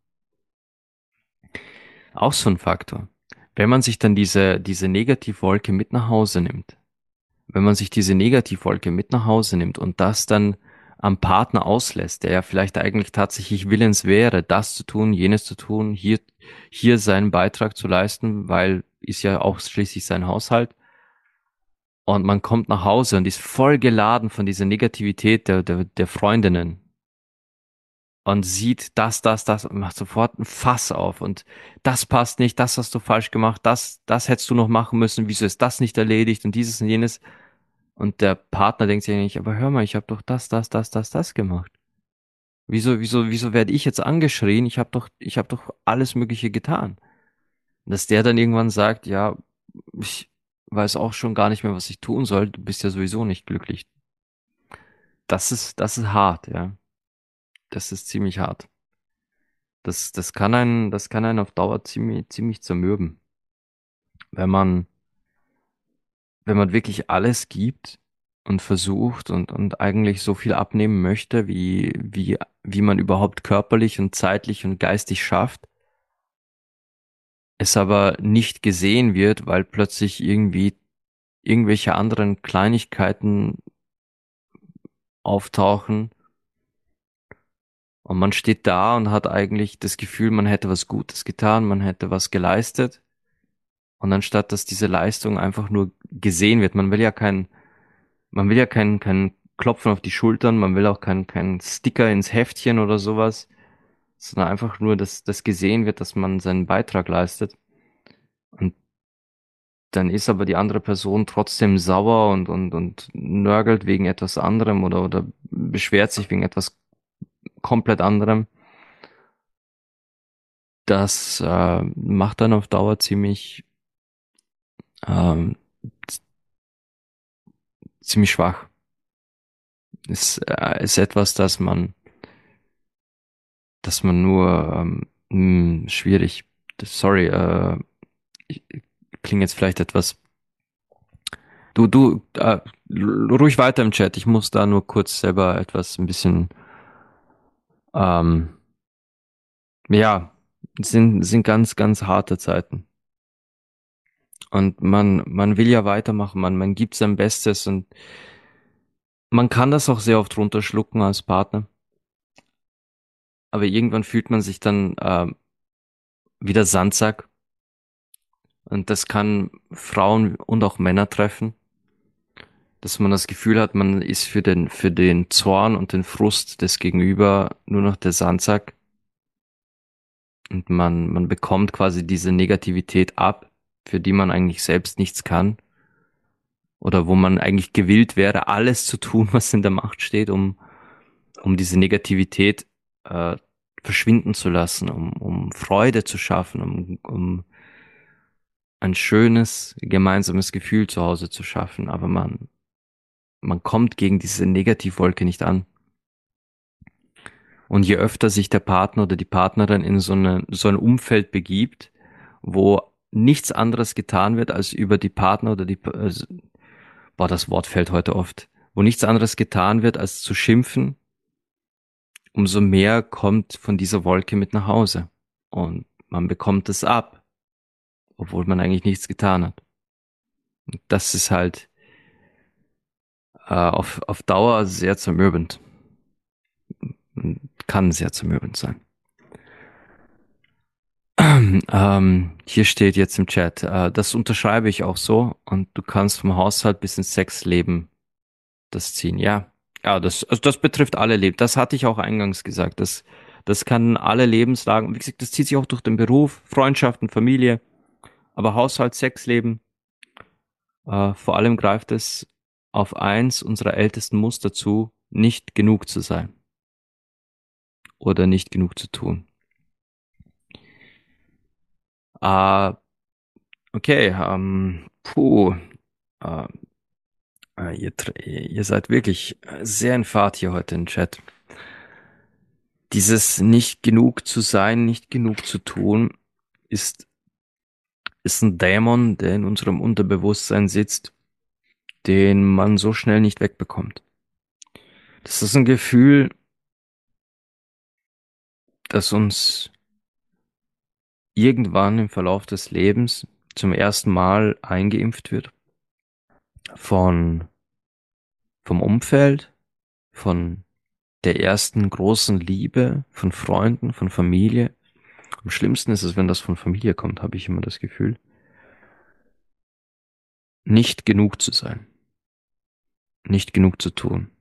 Auch so ein Faktor. Wenn man sich dann diese, diese Negativwolke mit nach Hause nimmt, wenn man sich diese Negativwolke mit nach Hause nimmt und das dann am Partner auslässt, der ja vielleicht eigentlich tatsächlich willens wäre, das zu tun, jenes zu tun, hier, hier seinen Beitrag zu leisten, weil ist ja auch schließlich sein Haushalt. Und man kommt nach Hause und ist voll geladen von dieser Negativität der, der, der Freundinnen und sieht das, das, das und macht sofort ein Fass auf und das passt nicht, das hast du falsch gemacht, das, das hättest du noch machen müssen, wieso ist das nicht erledigt und dieses und jenes. Und der Partner denkt sich eigentlich, aber hör mal, ich habe doch das, das, das, das, das gemacht. Wieso, wieso, wieso werde ich jetzt angeschrien? Ich habe doch, ich habe doch alles Mögliche getan. Dass der dann irgendwann sagt, ja, ich weiß auch schon gar nicht mehr, was ich tun soll. Du bist ja sowieso nicht glücklich. Das ist, das ist hart, ja. Das ist ziemlich hart. Das, das kann einen, das kann einen auf Dauer ziemlich, ziemlich zermürben. Wenn man, wenn man wirklich alles gibt und versucht und, und eigentlich so viel abnehmen möchte, wie, wie, wie man überhaupt körperlich und zeitlich und geistig schafft, es aber nicht gesehen wird, weil plötzlich irgendwie irgendwelche anderen Kleinigkeiten auftauchen und man steht da und hat eigentlich das Gefühl, man hätte was Gutes getan, man hätte was geleistet. Und anstatt dass diese Leistung einfach nur gesehen wird, man will ja kein, man will ja kein, kein Klopfen auf die Schultern, man will auch kein, kein Sticker ins Heftchen oder sowas, sondern einfach nur, dass das gesehen wird, dass man seinen Beitrag leistet. Und dann ist aber die andere Person trotzdem sauer und, und, und nörgelt wegen etwas anderem oder, oder beschwert sich wegen etwas komplett anderem. Das äh, macht dann auf Dauer ziemlich, ähm, ziemlich schwach. Ist, äh, ist etwas, das man dass man nur ähm, hm, schwierig. Sorry, äh, ich klinge jetzt vielleicht etwas. Du, du, äh, ruhig weiter im Chat. Ich muss da nur kurz selber etwas ein bisschen, ähm, ja, sind sind ganz ganz harte Zeiten. Und man man will ja weitermachen, man man gibt sein Bestes und man kann das auch sehr oft runterschlucken als Partner. Aber irgendwann fühlt man sich dann ähm, wie der Sandsack und das kann Frauen und auch Männer treffen, dass man das Gefühl hat, man ist für den, für den Zorn und den Frust des Gegenüber nur noch der Sandsack und man, man bekommt quasi diese Negativität ab, für die man eigentlich selbst nichts kann oder wo man eigentlich gewillt wäre, alles zu tun, was in der Macht steht, um, um diese Negativität äh, verschwinden zu lassen, um, um Freude zu schaffen, um, um ein schönes gemeinsames Gefühl zu Hause zu schaffen, aber man, man kommt gegen diese Negativwolke nicht an. Und je öfter sich der Partner oder die Partnerin in so, eine, so ein Umfeld begibt, wo nichts anderes getan wird, als über die Partner oder die, also, boah, das Wort fällt heute oft, wo nichts anderes getan wird, als zu schimpfen, umso mehr kommt von dieser Wolke mit nach Hause. Und man bekommt es ab, obwohl man eigentlich nichts getan hat. Und das ist halt äh, auf, auf Dauer sehr zermürbend. Kann sehr zermürbend sein. Ähm, hier steht jetzt im Chat, äh, das unterschreibe ich auch so und du kannst vom Haushalt bis ins Sexleben das ziehen. Ja, ja, das, also das betrifft alle Leben. Das hatte ich auch eingangs gesagt. Das, das kann alle Lebenslagen, wie gesagt, das zieht sich auch durch den Beruf, Freundschaften, Familie, aber Haushalt, Sexleben, äh, vor allem greift es auf eins unserer ältesten Muster zu, nicht genug zu sein oder nicht genug zu tun. Ah, okay, ähm, puh, äh, äh, ihr, tr- ihr seid wirklich äh, sehr in Fahrt hier heute im Chat. Dieses nicht genug zu sein, nicht genug zu tun, ist, ist ein Dämon, der in unserem Unterbewusstsein sitzt, den man so schnell nicht wegbekommt. Das ist ein Gefühl, das uns irgendwann im Verlauf des Lebens zum ersten Mal eingeimpft wird von, vom Umfeld, von der ersten großen Liebe, von Freunden, von Familie. Am schlimmsten ist es, wenn das von Familie kommt, habe ich immer das Gefühl, nicht genug zu sein, nicht genug zu tun.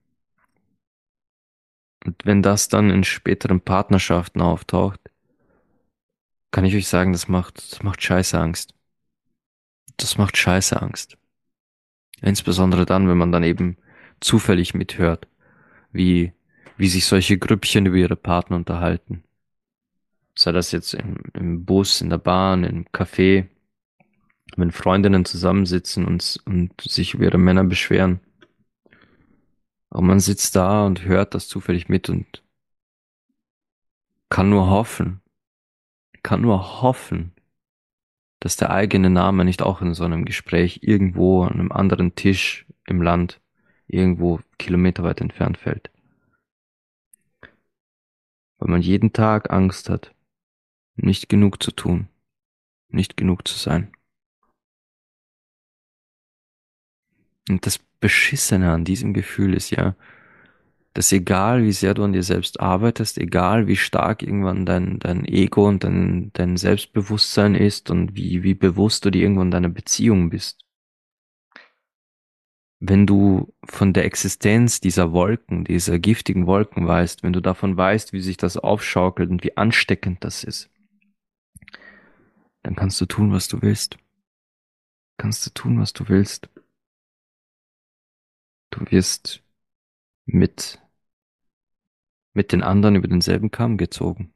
Und wenn das dann in späteren Partnerschaften auftaucht, kann ich euch sagen, das macht, das macht scheiße Angst. Das macht scheiße Angst. Insbesondere dann, wenn man dann eben zufällig mithört, wie, wie sich solche Grüppchen über ihre Partner unterhalten. Sei das jetzt im, im Bus, in der Bahn, im Café, wenn Freundinnen zusammensitzen und, und sich über ihre Männer beschweren. Aber man sitzt da und hört das zufällig mit und kann nur hoffen, kann nur hoffen, dass der eigene Name nicht auch in so einem Gespräch irgendwo an einem anderen Tisch im Land, irgendwo kilometerweit entfernt fällt. Weil man jeden Tag Angst hat, nicht genug zu tun, nicht genug zu sein. Und das Beschissene an diesem Gefühl ist ja, dass egal wie sehr du an dir selbst arbeitest, egal wie stark irgendwann dein, dein Ego und dein, dein Selbstbewusstsein ist und wie, wie bewusst du dir irgendwann in deiner Beziehung bist, wenn du von der Existenz dieser Wolken, dieser giftigen Wolken weißt, wenn du davon weißt, wie sich das aufschaukelt und wie ansteckend das ist, dann kannst du tun, was du willst. Kannst du tun, was du willst. Du wirst mit, mit den anderen über denselben Kamm gezogen.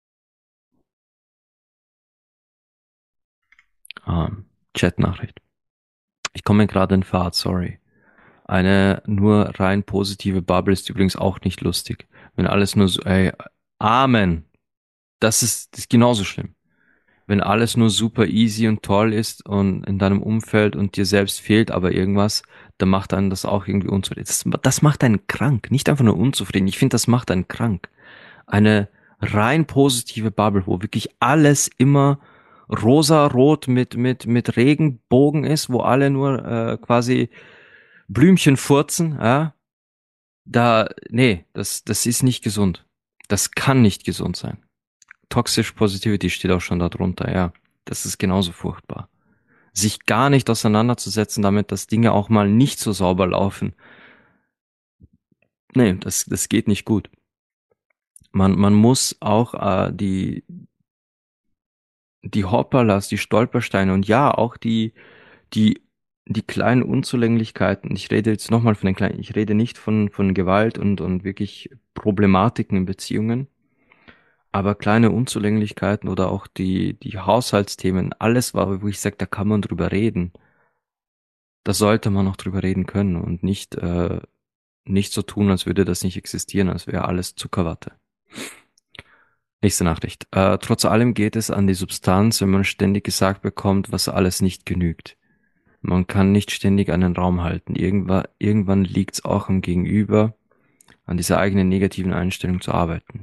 Ah, Chatnachricht. Ich komme gerade in Fahrt, sorry. Eine nur rein positive Bubble ist übrigens auch nicht lustig. Wenn alles nur so, ey, Amen. Das ist, das ist genauso schlimm. Wenn alles nur super easy und toll ist und in deinem Umfeld und dir selbst fehlt aber irgendwas, dann macht einen das auch irgendwie unzufrieden. Das, das macht einen krank, nicht einfach nur unzufrieden. Ich finde, das macht einen krank. Eine rein positive Bubble, wo wirklich alles immer rosa-rot mit, mit, mit Regenbogen ist, wo alle nur äh, quasi Blümchen furzen, ja, da, nee, das, das ist nicht gesund. Das kann nicht gesund sein. Toxic Positivity steht auch schon darunter, ja. Das ist genauso furchtbar. Sich gar nicht auseinanderzusetzen damit, dass Dinge auch mal nicht so sauber laufen. Nee, das, das geht nicht gut. Man, man muss auch äh, die, die Hopperlas, die Stolpersteine und ja, auch die, die, die kleinen Unzulänglichkeiten. Ich rede jetzt nochmal von den kleinen, ich rede nicht von, von Gewalt und, und wirklich Problematiken in Beziehungen. Aber kleine Unzulänglichkeiten oder auch die, die Haushaltsthemen, alles war, wo ich sage, da kann man drüber reden. Da sollte man noch drüber reden können und nicht, äh, nicht so tun, als würde das nicht existieren, als wäre alles Zuckerwatte. Nächste Nachricht. Äh, trotz allem geht es an die Substanz, wenn man ständig gesagt bekommt, was alles nicht genügt. Man kann nicht ständig einen Raum halten. Irgendwann, irgendwann liegt es auch am Gegenüber, an dieser eigenen negativen Einstellung zu arbeiten.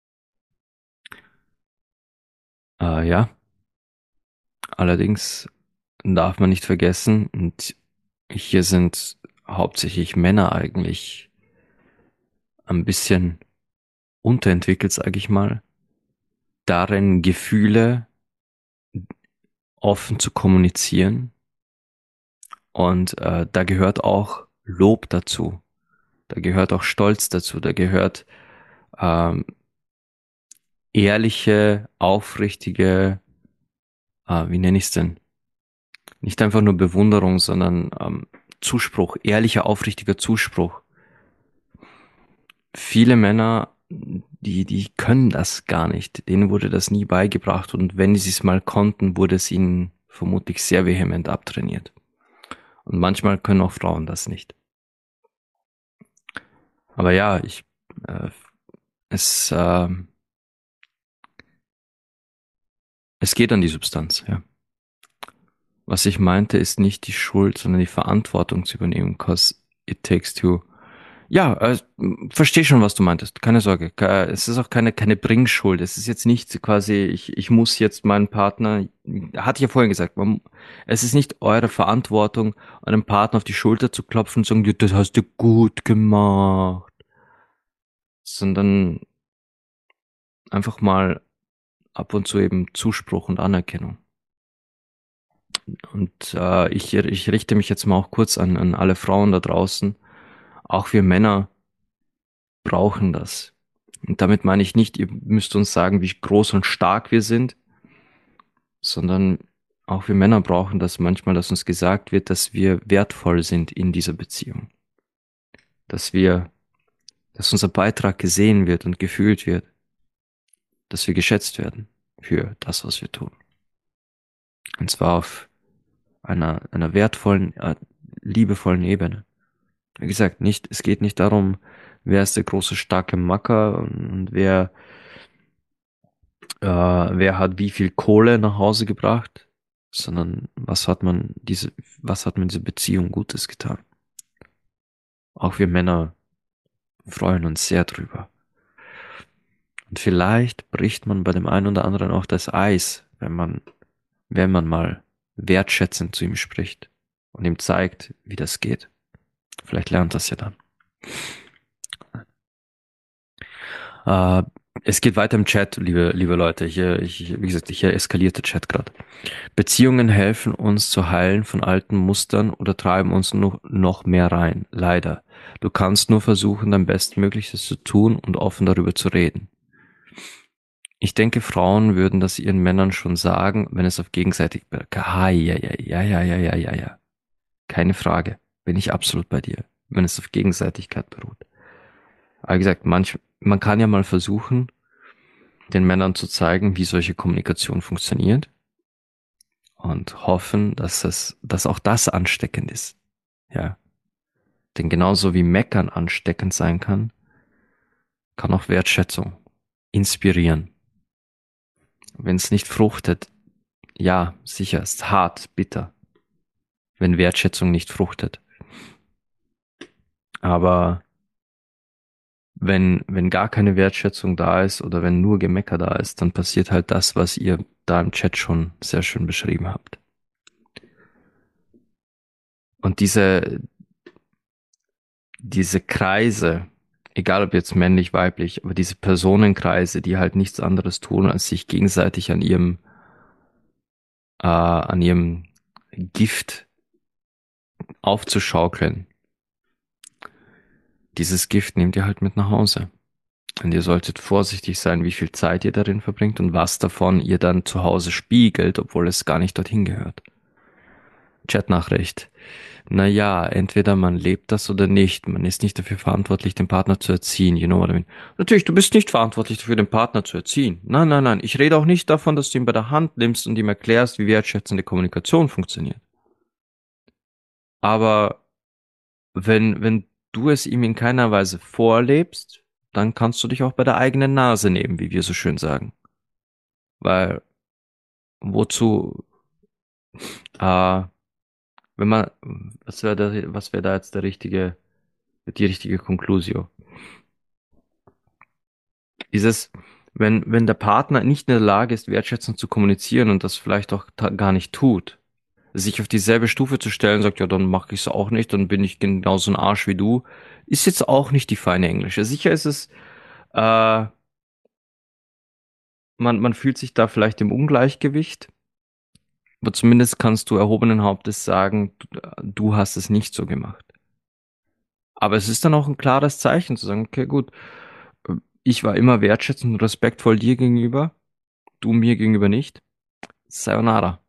Äh, ja, allerdings darf man nicht vergessen, und hier sind hauptsächlich Männer eigentlich ein bisschen unterentwickelt, sage ich mal, darin Gefühle offen zu kommunizieren. Und äh, da gehört auch Lob dazu. Da gehört auch Stolz dazu. Da gehört ähm, ehrliche, aufrichtige, äh, wie nenne ich es denn? Nicht einfach nur Bewunderung, sondern ähm, Zuspruch, ehrlicher, aufrichtiger Zuspruch. Viele Männer, die, die können das gar nicht. Denen wurde das nie beigebracht und wenn sie es mal konnten, wurde es ihnen vermutlich sehr vehement abtrainiert. Und manchmal können auch Frauen das nicht. Aber ja, ich, äh, es, äh, es geht an die Substanz, ja. Was ich meinte, ist nicht die Schuld, sondern die Verantwortung zu übernehmen, cause it takes two. Ja, äh, verstehe schon, was du meintest. Keine Sorge. Ke- Es ist auch keine, keine Bringschuld. Es ist jetzt nicht quasi, ich, ich muss jetzt meinen Partner, hatte ich ja vorhin gesagt, man, es ist nicht eure Verantwortung, eurem Partner auf die Schulter zu klopfen und zu sagen, "Ja, das hast du gut gemacht", sondern einfach mal ab und zu eben Zuspruch und Anerkennung. Und äh, ich, ich richte mich jetzt mal auch kurz an, an alle Frauen da draußen. Auch wir Männer brauchen das. Und damit meine ich nicht, ihr müsst uns sagen, wie groß und stark wir sind, sondern auch wir Männer brauchen das manchmal, dass uns gesagt wird, dass wir wertvoll sind in dieser Beziehung. Dass wir, dass unser Beitrag gesehen wird und gefühlt wird. Dass wir geschätzt werden für das, was wir tun. Und zwar auf einer, einer wertvollen, äh, liebevollen Ebene. Wie gesagt, nicht, es geht nicht darum, wer ist der große, starke Macker und, und wer, äh, wer hat wie viel Kohle nach Hause gebracht, sondern was hat man diese, was hat man diese Beziehung Gutes getan. Auch wir Männer freuen uns sehr drüber. Und vielleicht bricht man bei dem einen oder anderen auch das Eis, wenn man, wenn man mal wertschätzend zu ihm spricht und ihm zeigt, wie das geht. Vielleicht lernt das ja dann. Äh, Es geht weiter im Chat, liebe, liebe Leute. Hier, ich, wie gesagt, hier eskaliert der Chat gerade. Beziehungen helfen uns zu heilen von alten Mustern oder treiben uns noch, noch mehr rein. Leider. Du kannst nur versuchen, dein Bestmögliches zu tun und offen darüber zu reden. Ich denke, Frauen würden das ihren Männern schon sagen, wenn es auf gegenseitig, ah, ja, ja, ja, ja, ja, ja, ja, ja. Keine Frage. Bin ich absolut bei dir. Wenn es auf Gegenseitigkeit beruht. Aber wie gesagt, manch, man kann ja mal versuchen, den Männern zu zeigen, wie solche Kommunikation funktioniert und hoffen, dass es, dass auch das ansteckend ist. Ja. Denn genauso wie Meckern ansteckend sein kann, kann auch Wertschätzung inspirieren. Wenn es nicht fruchtet, ja, sicher, ist hart, bitter, wenn Wertschätzung nicht fruchtet. Aber wenn, wenn gar keine Wertschätzung da ist oder wenn nur Gemecker da ist, dann passiert halt das, was ihr da im Chat schon sehr schön beschrieben habt. Und diese, diese Kreise, egal ob jetzt männlich, weiblich, aber diese Personenkreise, die halt nichts anderes tun, als sich gegenseitig an ihrem, äh, an ihrem Gift aufzuschaukeln. Dieses Gift nehmt ihr halt mit nach Hause. Und ihr solltet vorsichtig sein, wie viel Zeit ihr darin verbringt und was davon ihr dann zu Hause spiegelt, obwohl es gar nicht dorthin gehört. Chatnachricht. Naja, entweder man lebt das oder nicht. Man ist nicht dafür verantwortlich, den Partner zu erziehen. You know what I mean? Natürlich, du bist nicht verantwortlich dafür, den Partner zu erziehen. Nein, nein, nein. Ich rede auch nicht davon, dass du ihn bei der Hand nimmst und ihm erklärst, wie wertschätzende Kommunikation funktioniert. Aber wenn, wenn du es ihm in keiner Weise vorlebst, dann kannst du dich auch bei der eigenen Nase nehmen, wie wir so schön sagen. Weil, wozu, äh, wenn man, was wäre da, was wäre da jetzt der richtige, die richtige Conclusio? Dieses, wenn, wenn der Partner nicht in der Lage ist, wertschätzend zu kommunizieren und das vielleicht auch ta- gar nicht tut, sich auf dieselbe Stufe zu stellen, sagt, ja, dann mache ich es auch nicht, dann bin ich genauso ein Arsch wie du, ist jetzt auch nicht die feine Englische. Sicher ist es, äh, man, man fühlt sich da vielleicht im Ungleichgewicht, Aber zumindest kannst du erhobenen Hauptes sagen, du, du hast es nicht so gemacht. Aber es ist dann auch ein klares Zeichen zu sagen, okay, gut, ich war immer wertschätzend und respektvoll dir gegenüber, du mir gegenüber nicht. Sayonara.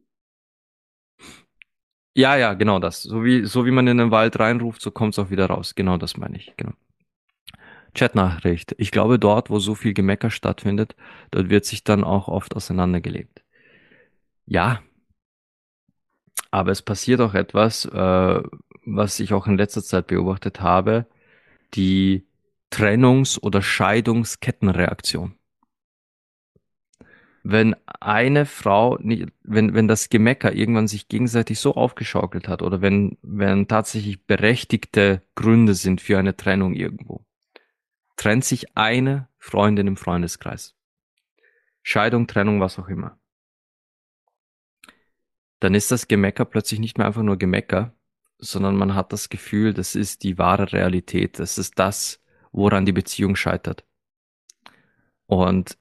Ja, ja, genau das. So wie, so wie man in den Wald reinruft, so kommt es auch wieder raus. Genau das meine ich. Genau. Chatnachricht. Ich glaube, dort, wo so viel Gemecker stattfindet, dort wird sich dann auch oft auseinandergelebt. Ja, aber es passiert auch etwas, äh, was ich auch in letzter Zeit beobachtet habe, die Trennungs- oder Scheidungskettenreaktion. Wenn eine Frau, nicht, wenn, wenn das Gemecker irgendwann sich gegenseitig so aufgeschaukelt hat oder wenn, wenn tatsächlich berechtigte Gründe sind für eine Trennung irgendwo, trennt sich eine Freundin im Freundeskreis. Scheidung, Trennung, was auch immer. Dann ist das Gemecker plötzlich nicht mehr einfach nur Gemecker, sondern man hat das Gefühl, das ist die wahre Realität. Das ist das, woran die Beziehung scheitert. Und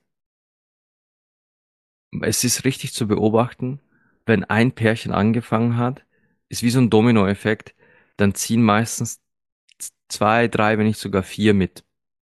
es ist richtig zu beobachten, wenn ein Pärchen angefangen hat, ist wie so ein Dominoeffekt, dann ziehen meistens zwei, drei, wenn nicht sogar vier mit.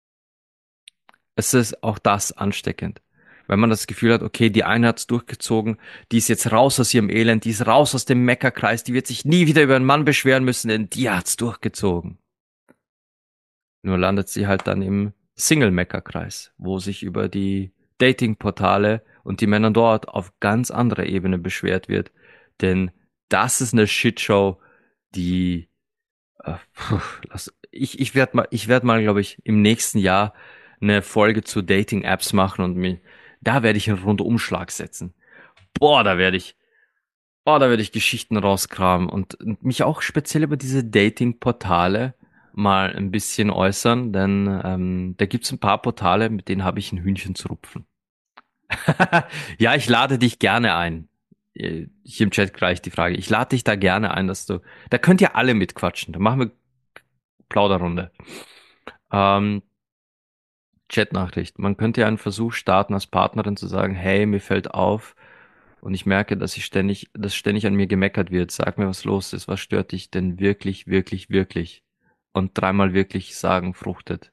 Es ist auch das ansteckend. Wenn man das Gefühl hat, okay, die eine hat's durchgezogen, die ist jetzt raus aus ihrem Elend, die ist raus aus dem Meckerkreis, die wird sich nie wieder über einen Mann beschweren müssen, denn die hat's durchgezogen. Nur landet sie halt dann im Single-Meckerkreis, wo sich über die Dating-Portale und die Männer dort auf ganz anderer Ebene beschwert wird. Denn das ist eine Shitshow, die äh, puh, lass, ich ich werde mal ich werde mal, glaube ich, im nächsten Jahr eine Folge zu Dating-Apps machen und mir da werde ich einen Rundumschlag setzen. Boah, da werde ich Oh, da werde ich Geschichten rauskramen und mich auch speziell über diese Dating-Portale mal ein bisschen äußern, denn ähm, da gibt's ein paar Portale, mit denen habe ich ein Hühnchen zu rupfen. Ja, ich lade dich gerne ein. Äh, Hier im Chat gleich die Frage. Ich lade dich da gerne ein, dass du, da könnt ihr alle mitquatschen. Da machen wir Plauderrunde. Ähm, Chatnachricht. Man könnte ja einen Versuch starten, als Partnerin zu sagen, hey, mir fällt auf, und ich merke, dass ich ständig, dass ständig an mir gemeckert wird. Sag mir, was los ist. Was stört dich denn wirklich, wirklich, wirklich? Und dreimal wirklich sagen fruchtet.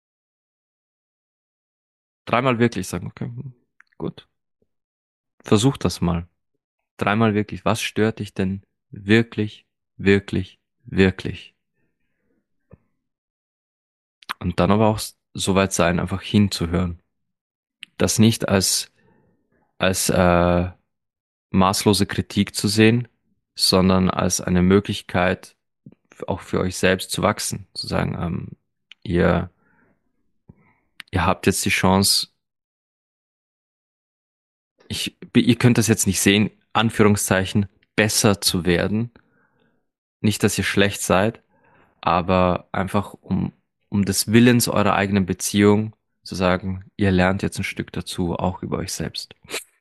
Dreimal wirklich sagen, okay, hm, gut. Versuch das mal. Dreimal wirklich. Was stört dich denn wirklich, wirklich, wirklich? Und dann aber auch soweit sein, einfach hinzuhören. Das nicht als, als äh, maßlose Kritik zu sehen, sondern als eine Möglichkeit, auch für euch selbst zu wachsen. Zu sagen, ähm, ihr, ihr habt jetzt die Chance, ich, ihr könnt das jetzt nicht sehen, Anführungszeichen, besser zu werden. Nicht, dass ihr schlecht seid, aber einfach um, um des Willens eurer eigenen Beziehung zu sagen, ihr lernt jetzt ein Stück dazu, auch über euch selbst.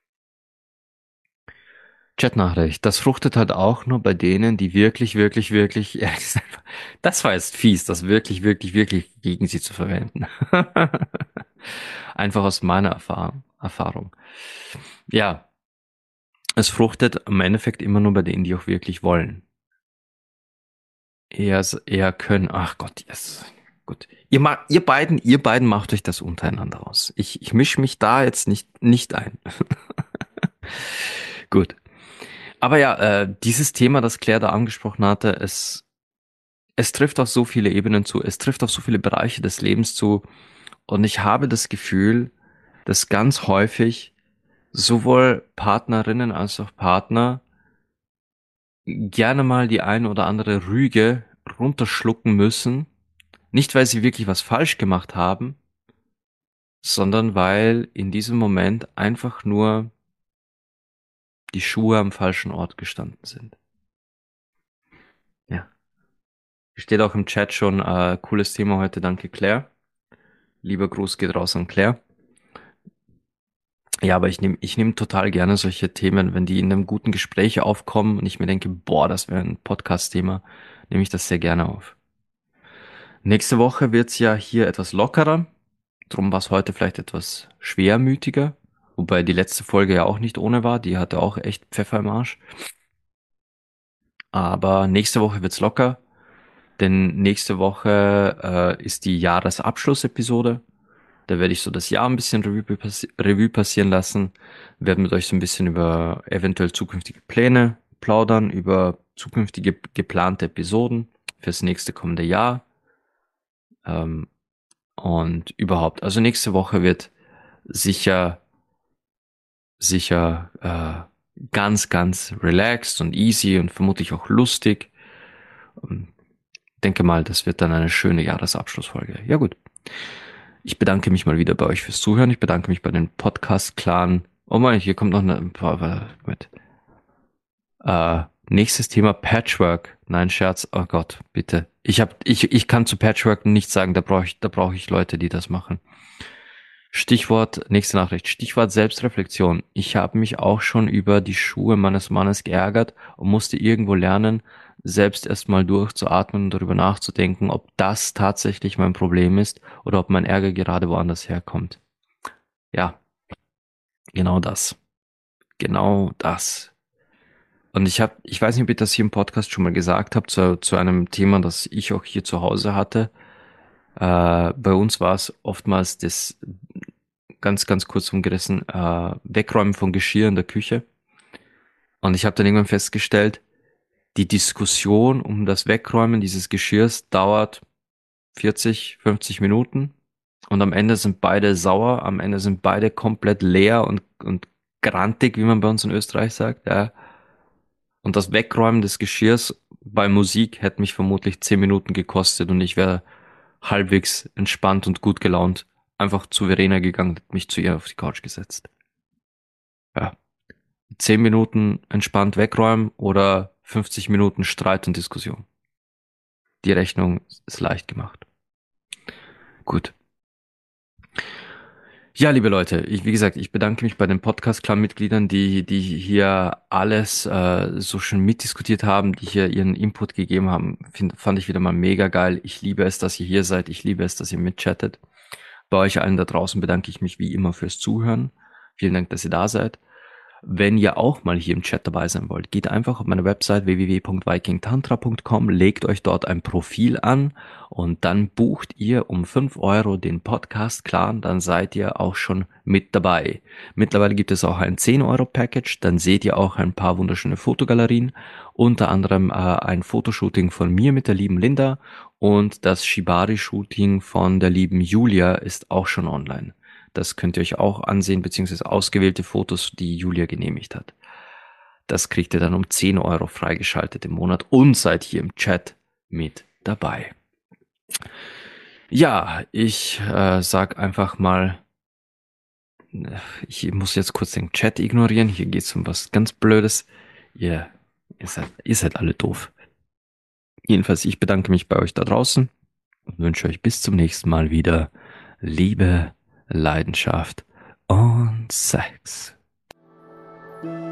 Chatnachricht. Das fruchtet halt auch nur bei denen, die wirklich, wirklich, wirklich, ja, das war jetzt fies, das wirklich, wirklich, wirklich gegen sie zu verwenden. Einfach aus meiner Erfahrung. Erfahrung. Ja, es fruchtet im Endeffekt immer nur bei denen, die auch wirklich wollen. Eher, eher können. Ach Gott, yes. Gut. Ihr, ma ihr beiden, ihr beiden macht euch das untereinander aus. Ich, ich mische mich da jetzt nicht, nicht ein. Gut. Aber ja, äh, dieses Thema, das Claire da angesprochen hatte, es, es trifft auf so viele Ebenen zu, es trifft auf so viele Bereiche des Lebens zu. Und ich habe das Gefühl, dass ganz häufig sowohl Partnerinnen als auch Partner gerne mal die eine oder andere Rüge runterschlucken müssen. Nicht, weil sie wirklich was falsch gemacht haben, sondern weil in diesem Moment einfach nur die Schuhe am falschen Ort gestanden sind. Ja. Steht auch im Chat schon, äh, cooles Thema heute, danke Claire. Lieber Gruß geht raus an Claire. Ja, aber ich nehme ich nehm total gerne solche Themen, wenn die in einem guten Gespräch aufkommen und ich mir denke, boah, das wäre ein Podcast-Thema, nehme ich das sehr gerne auf. Nächste Woche wird's ja hier etwas lockerer, drum war es heute vielleicht etwas schwermütiger Wobei die letzte Folge ja auch nicht ohne war. Die hatte auch echt Pfeffer im Arsch. Aber nächste Woche wird's locker, denn nächste Woche äh, ist die Jahresabschlussepisode. Da werde ich so das Jahr ein bisschen Revue, passi Revue passieren lassen, werde mit euch so ein bisschen über eventuell zukünftige Pläne plaudern, über zukünftige geplante Episoden fürs nächste kommende Jahr ähm, und überhaupt. Also nächste Woche wird sicher, sicher äh, ganz, ganz relaxed und easy und vermutlich auch lustig. Und denke mal, das wird dann eine schöne Jahresabschlussfolge. Ja gut. Ich bedanke mich mal wieder bei euch fürs Zuhören. Ich bedanke mich bei den Podcast-Clan. Oh mein, hier kommt noch eine, ein paar mit. Äh, nächstes Thema Patchwork. Nein, Scherz. Oh Gott, bitte. Ich hab, ich, ich kann zu Patchwork nichts sagen. Da brauche ich, da brauche ich Leute, die das machen. Stichwort, nächste Nachricht. Stichwort Selbstreflexion. Ich habe mich auch schon über die Schuhe meines Mannes geärgert und musste irgendwo lernen, selbst erstmal durchzuatmen und darüber nachzudenken, ob das tatsächlich mein Problem ist oder ob mein Ärger gerade woanders herkommt. Ja, genau das. Genau das. Und ich habe, ich weiß nicht, ob ich das hier im Podcast schon mal gesagt habe, zu, zu einem Thema, das ich auch hier zu Hause hatte. Äh, bei uns war es oftmals das ganz, ganz kurz umgerissen, äh, Wegräumen von Geschirr in der Küche. Und ich habe dann irgendwann festgestellt, die Diskussion um das Wegräumen dieses Geschirrs dauert vierzig, fünfzig Minuten. Und am Ende sind beide sauer, am Ende sind beide komplett leer und, und grantig, wie man bei uns in Österreich sagt, ja. Und das Wegräumen des Geschirrs bei Musik hätte mich vermutlich zehn Minuten gekostet und ich wäre halbwegs entspannt und gut gelaunt einfach zu Verena gegangen, mich zu ihr auf die Couch gesetzt. Ja. Zehn Minuten entspannt wegräumen oder fünfzig Minuten Streit und Diskussion. Die Rechnung ist leicht gemacht. Gut. Ja, liebe Leute, ich, wie gesagt, ich bedanke mich bei den Podcast-Clan-Mitgliedern, die, die hier alles äh, so schön mitdiskutiert haben, die hier ihren Input gegeben haben. Find, fand ich wieder mal mega geil. Ich liebe es, dass ihr hier seid. Ich liebe es, dass ihr mitchattet. Bei euch allen da draußen bedanke ich mich wie immer fürs Zuhören. Vielen Dank, dass ihr da seid. Wenn ihr auch mal hier im Chat dabei sein wollt, geht einfach auf meine Website w w w punkt viking tantra punkt com, legt euch dort ein Profil an und dann bucht ihr um fünf Euro den Podcast Clan, dann seid ihr auch schon mit dabei. Mittlerweile gibt es auch ein zehn Euro Package, dann seht ihr auch ein paar wunderschöne Fotogalerien, unter anderem äh, ein Fotoshooting von mir mit der lieben Linda und das Shibari-Shooting von der lieben Julia ist auch schon online. Das könnt ihr euch auch ansehen, beziehungsweise ausgewählte Fotos, die Julia genehmigt hat. Das kriegt ihr dann um zehn Euro freigeschaltet im Monat und seid hier im Chat mit dabei. Ja, ich äh, sag einfach mal, ich muss jetzt kurz den Chat ignorieren. Hier geht's um was ganz Blödes. Ihr, ihr, seid, ihr seid alle doof. Jedenfalls, ich bedanke mich bei euch da draußen und wünsche euch bis zum nächsten Mal wieder Liebe, Leidenschaft und Sex.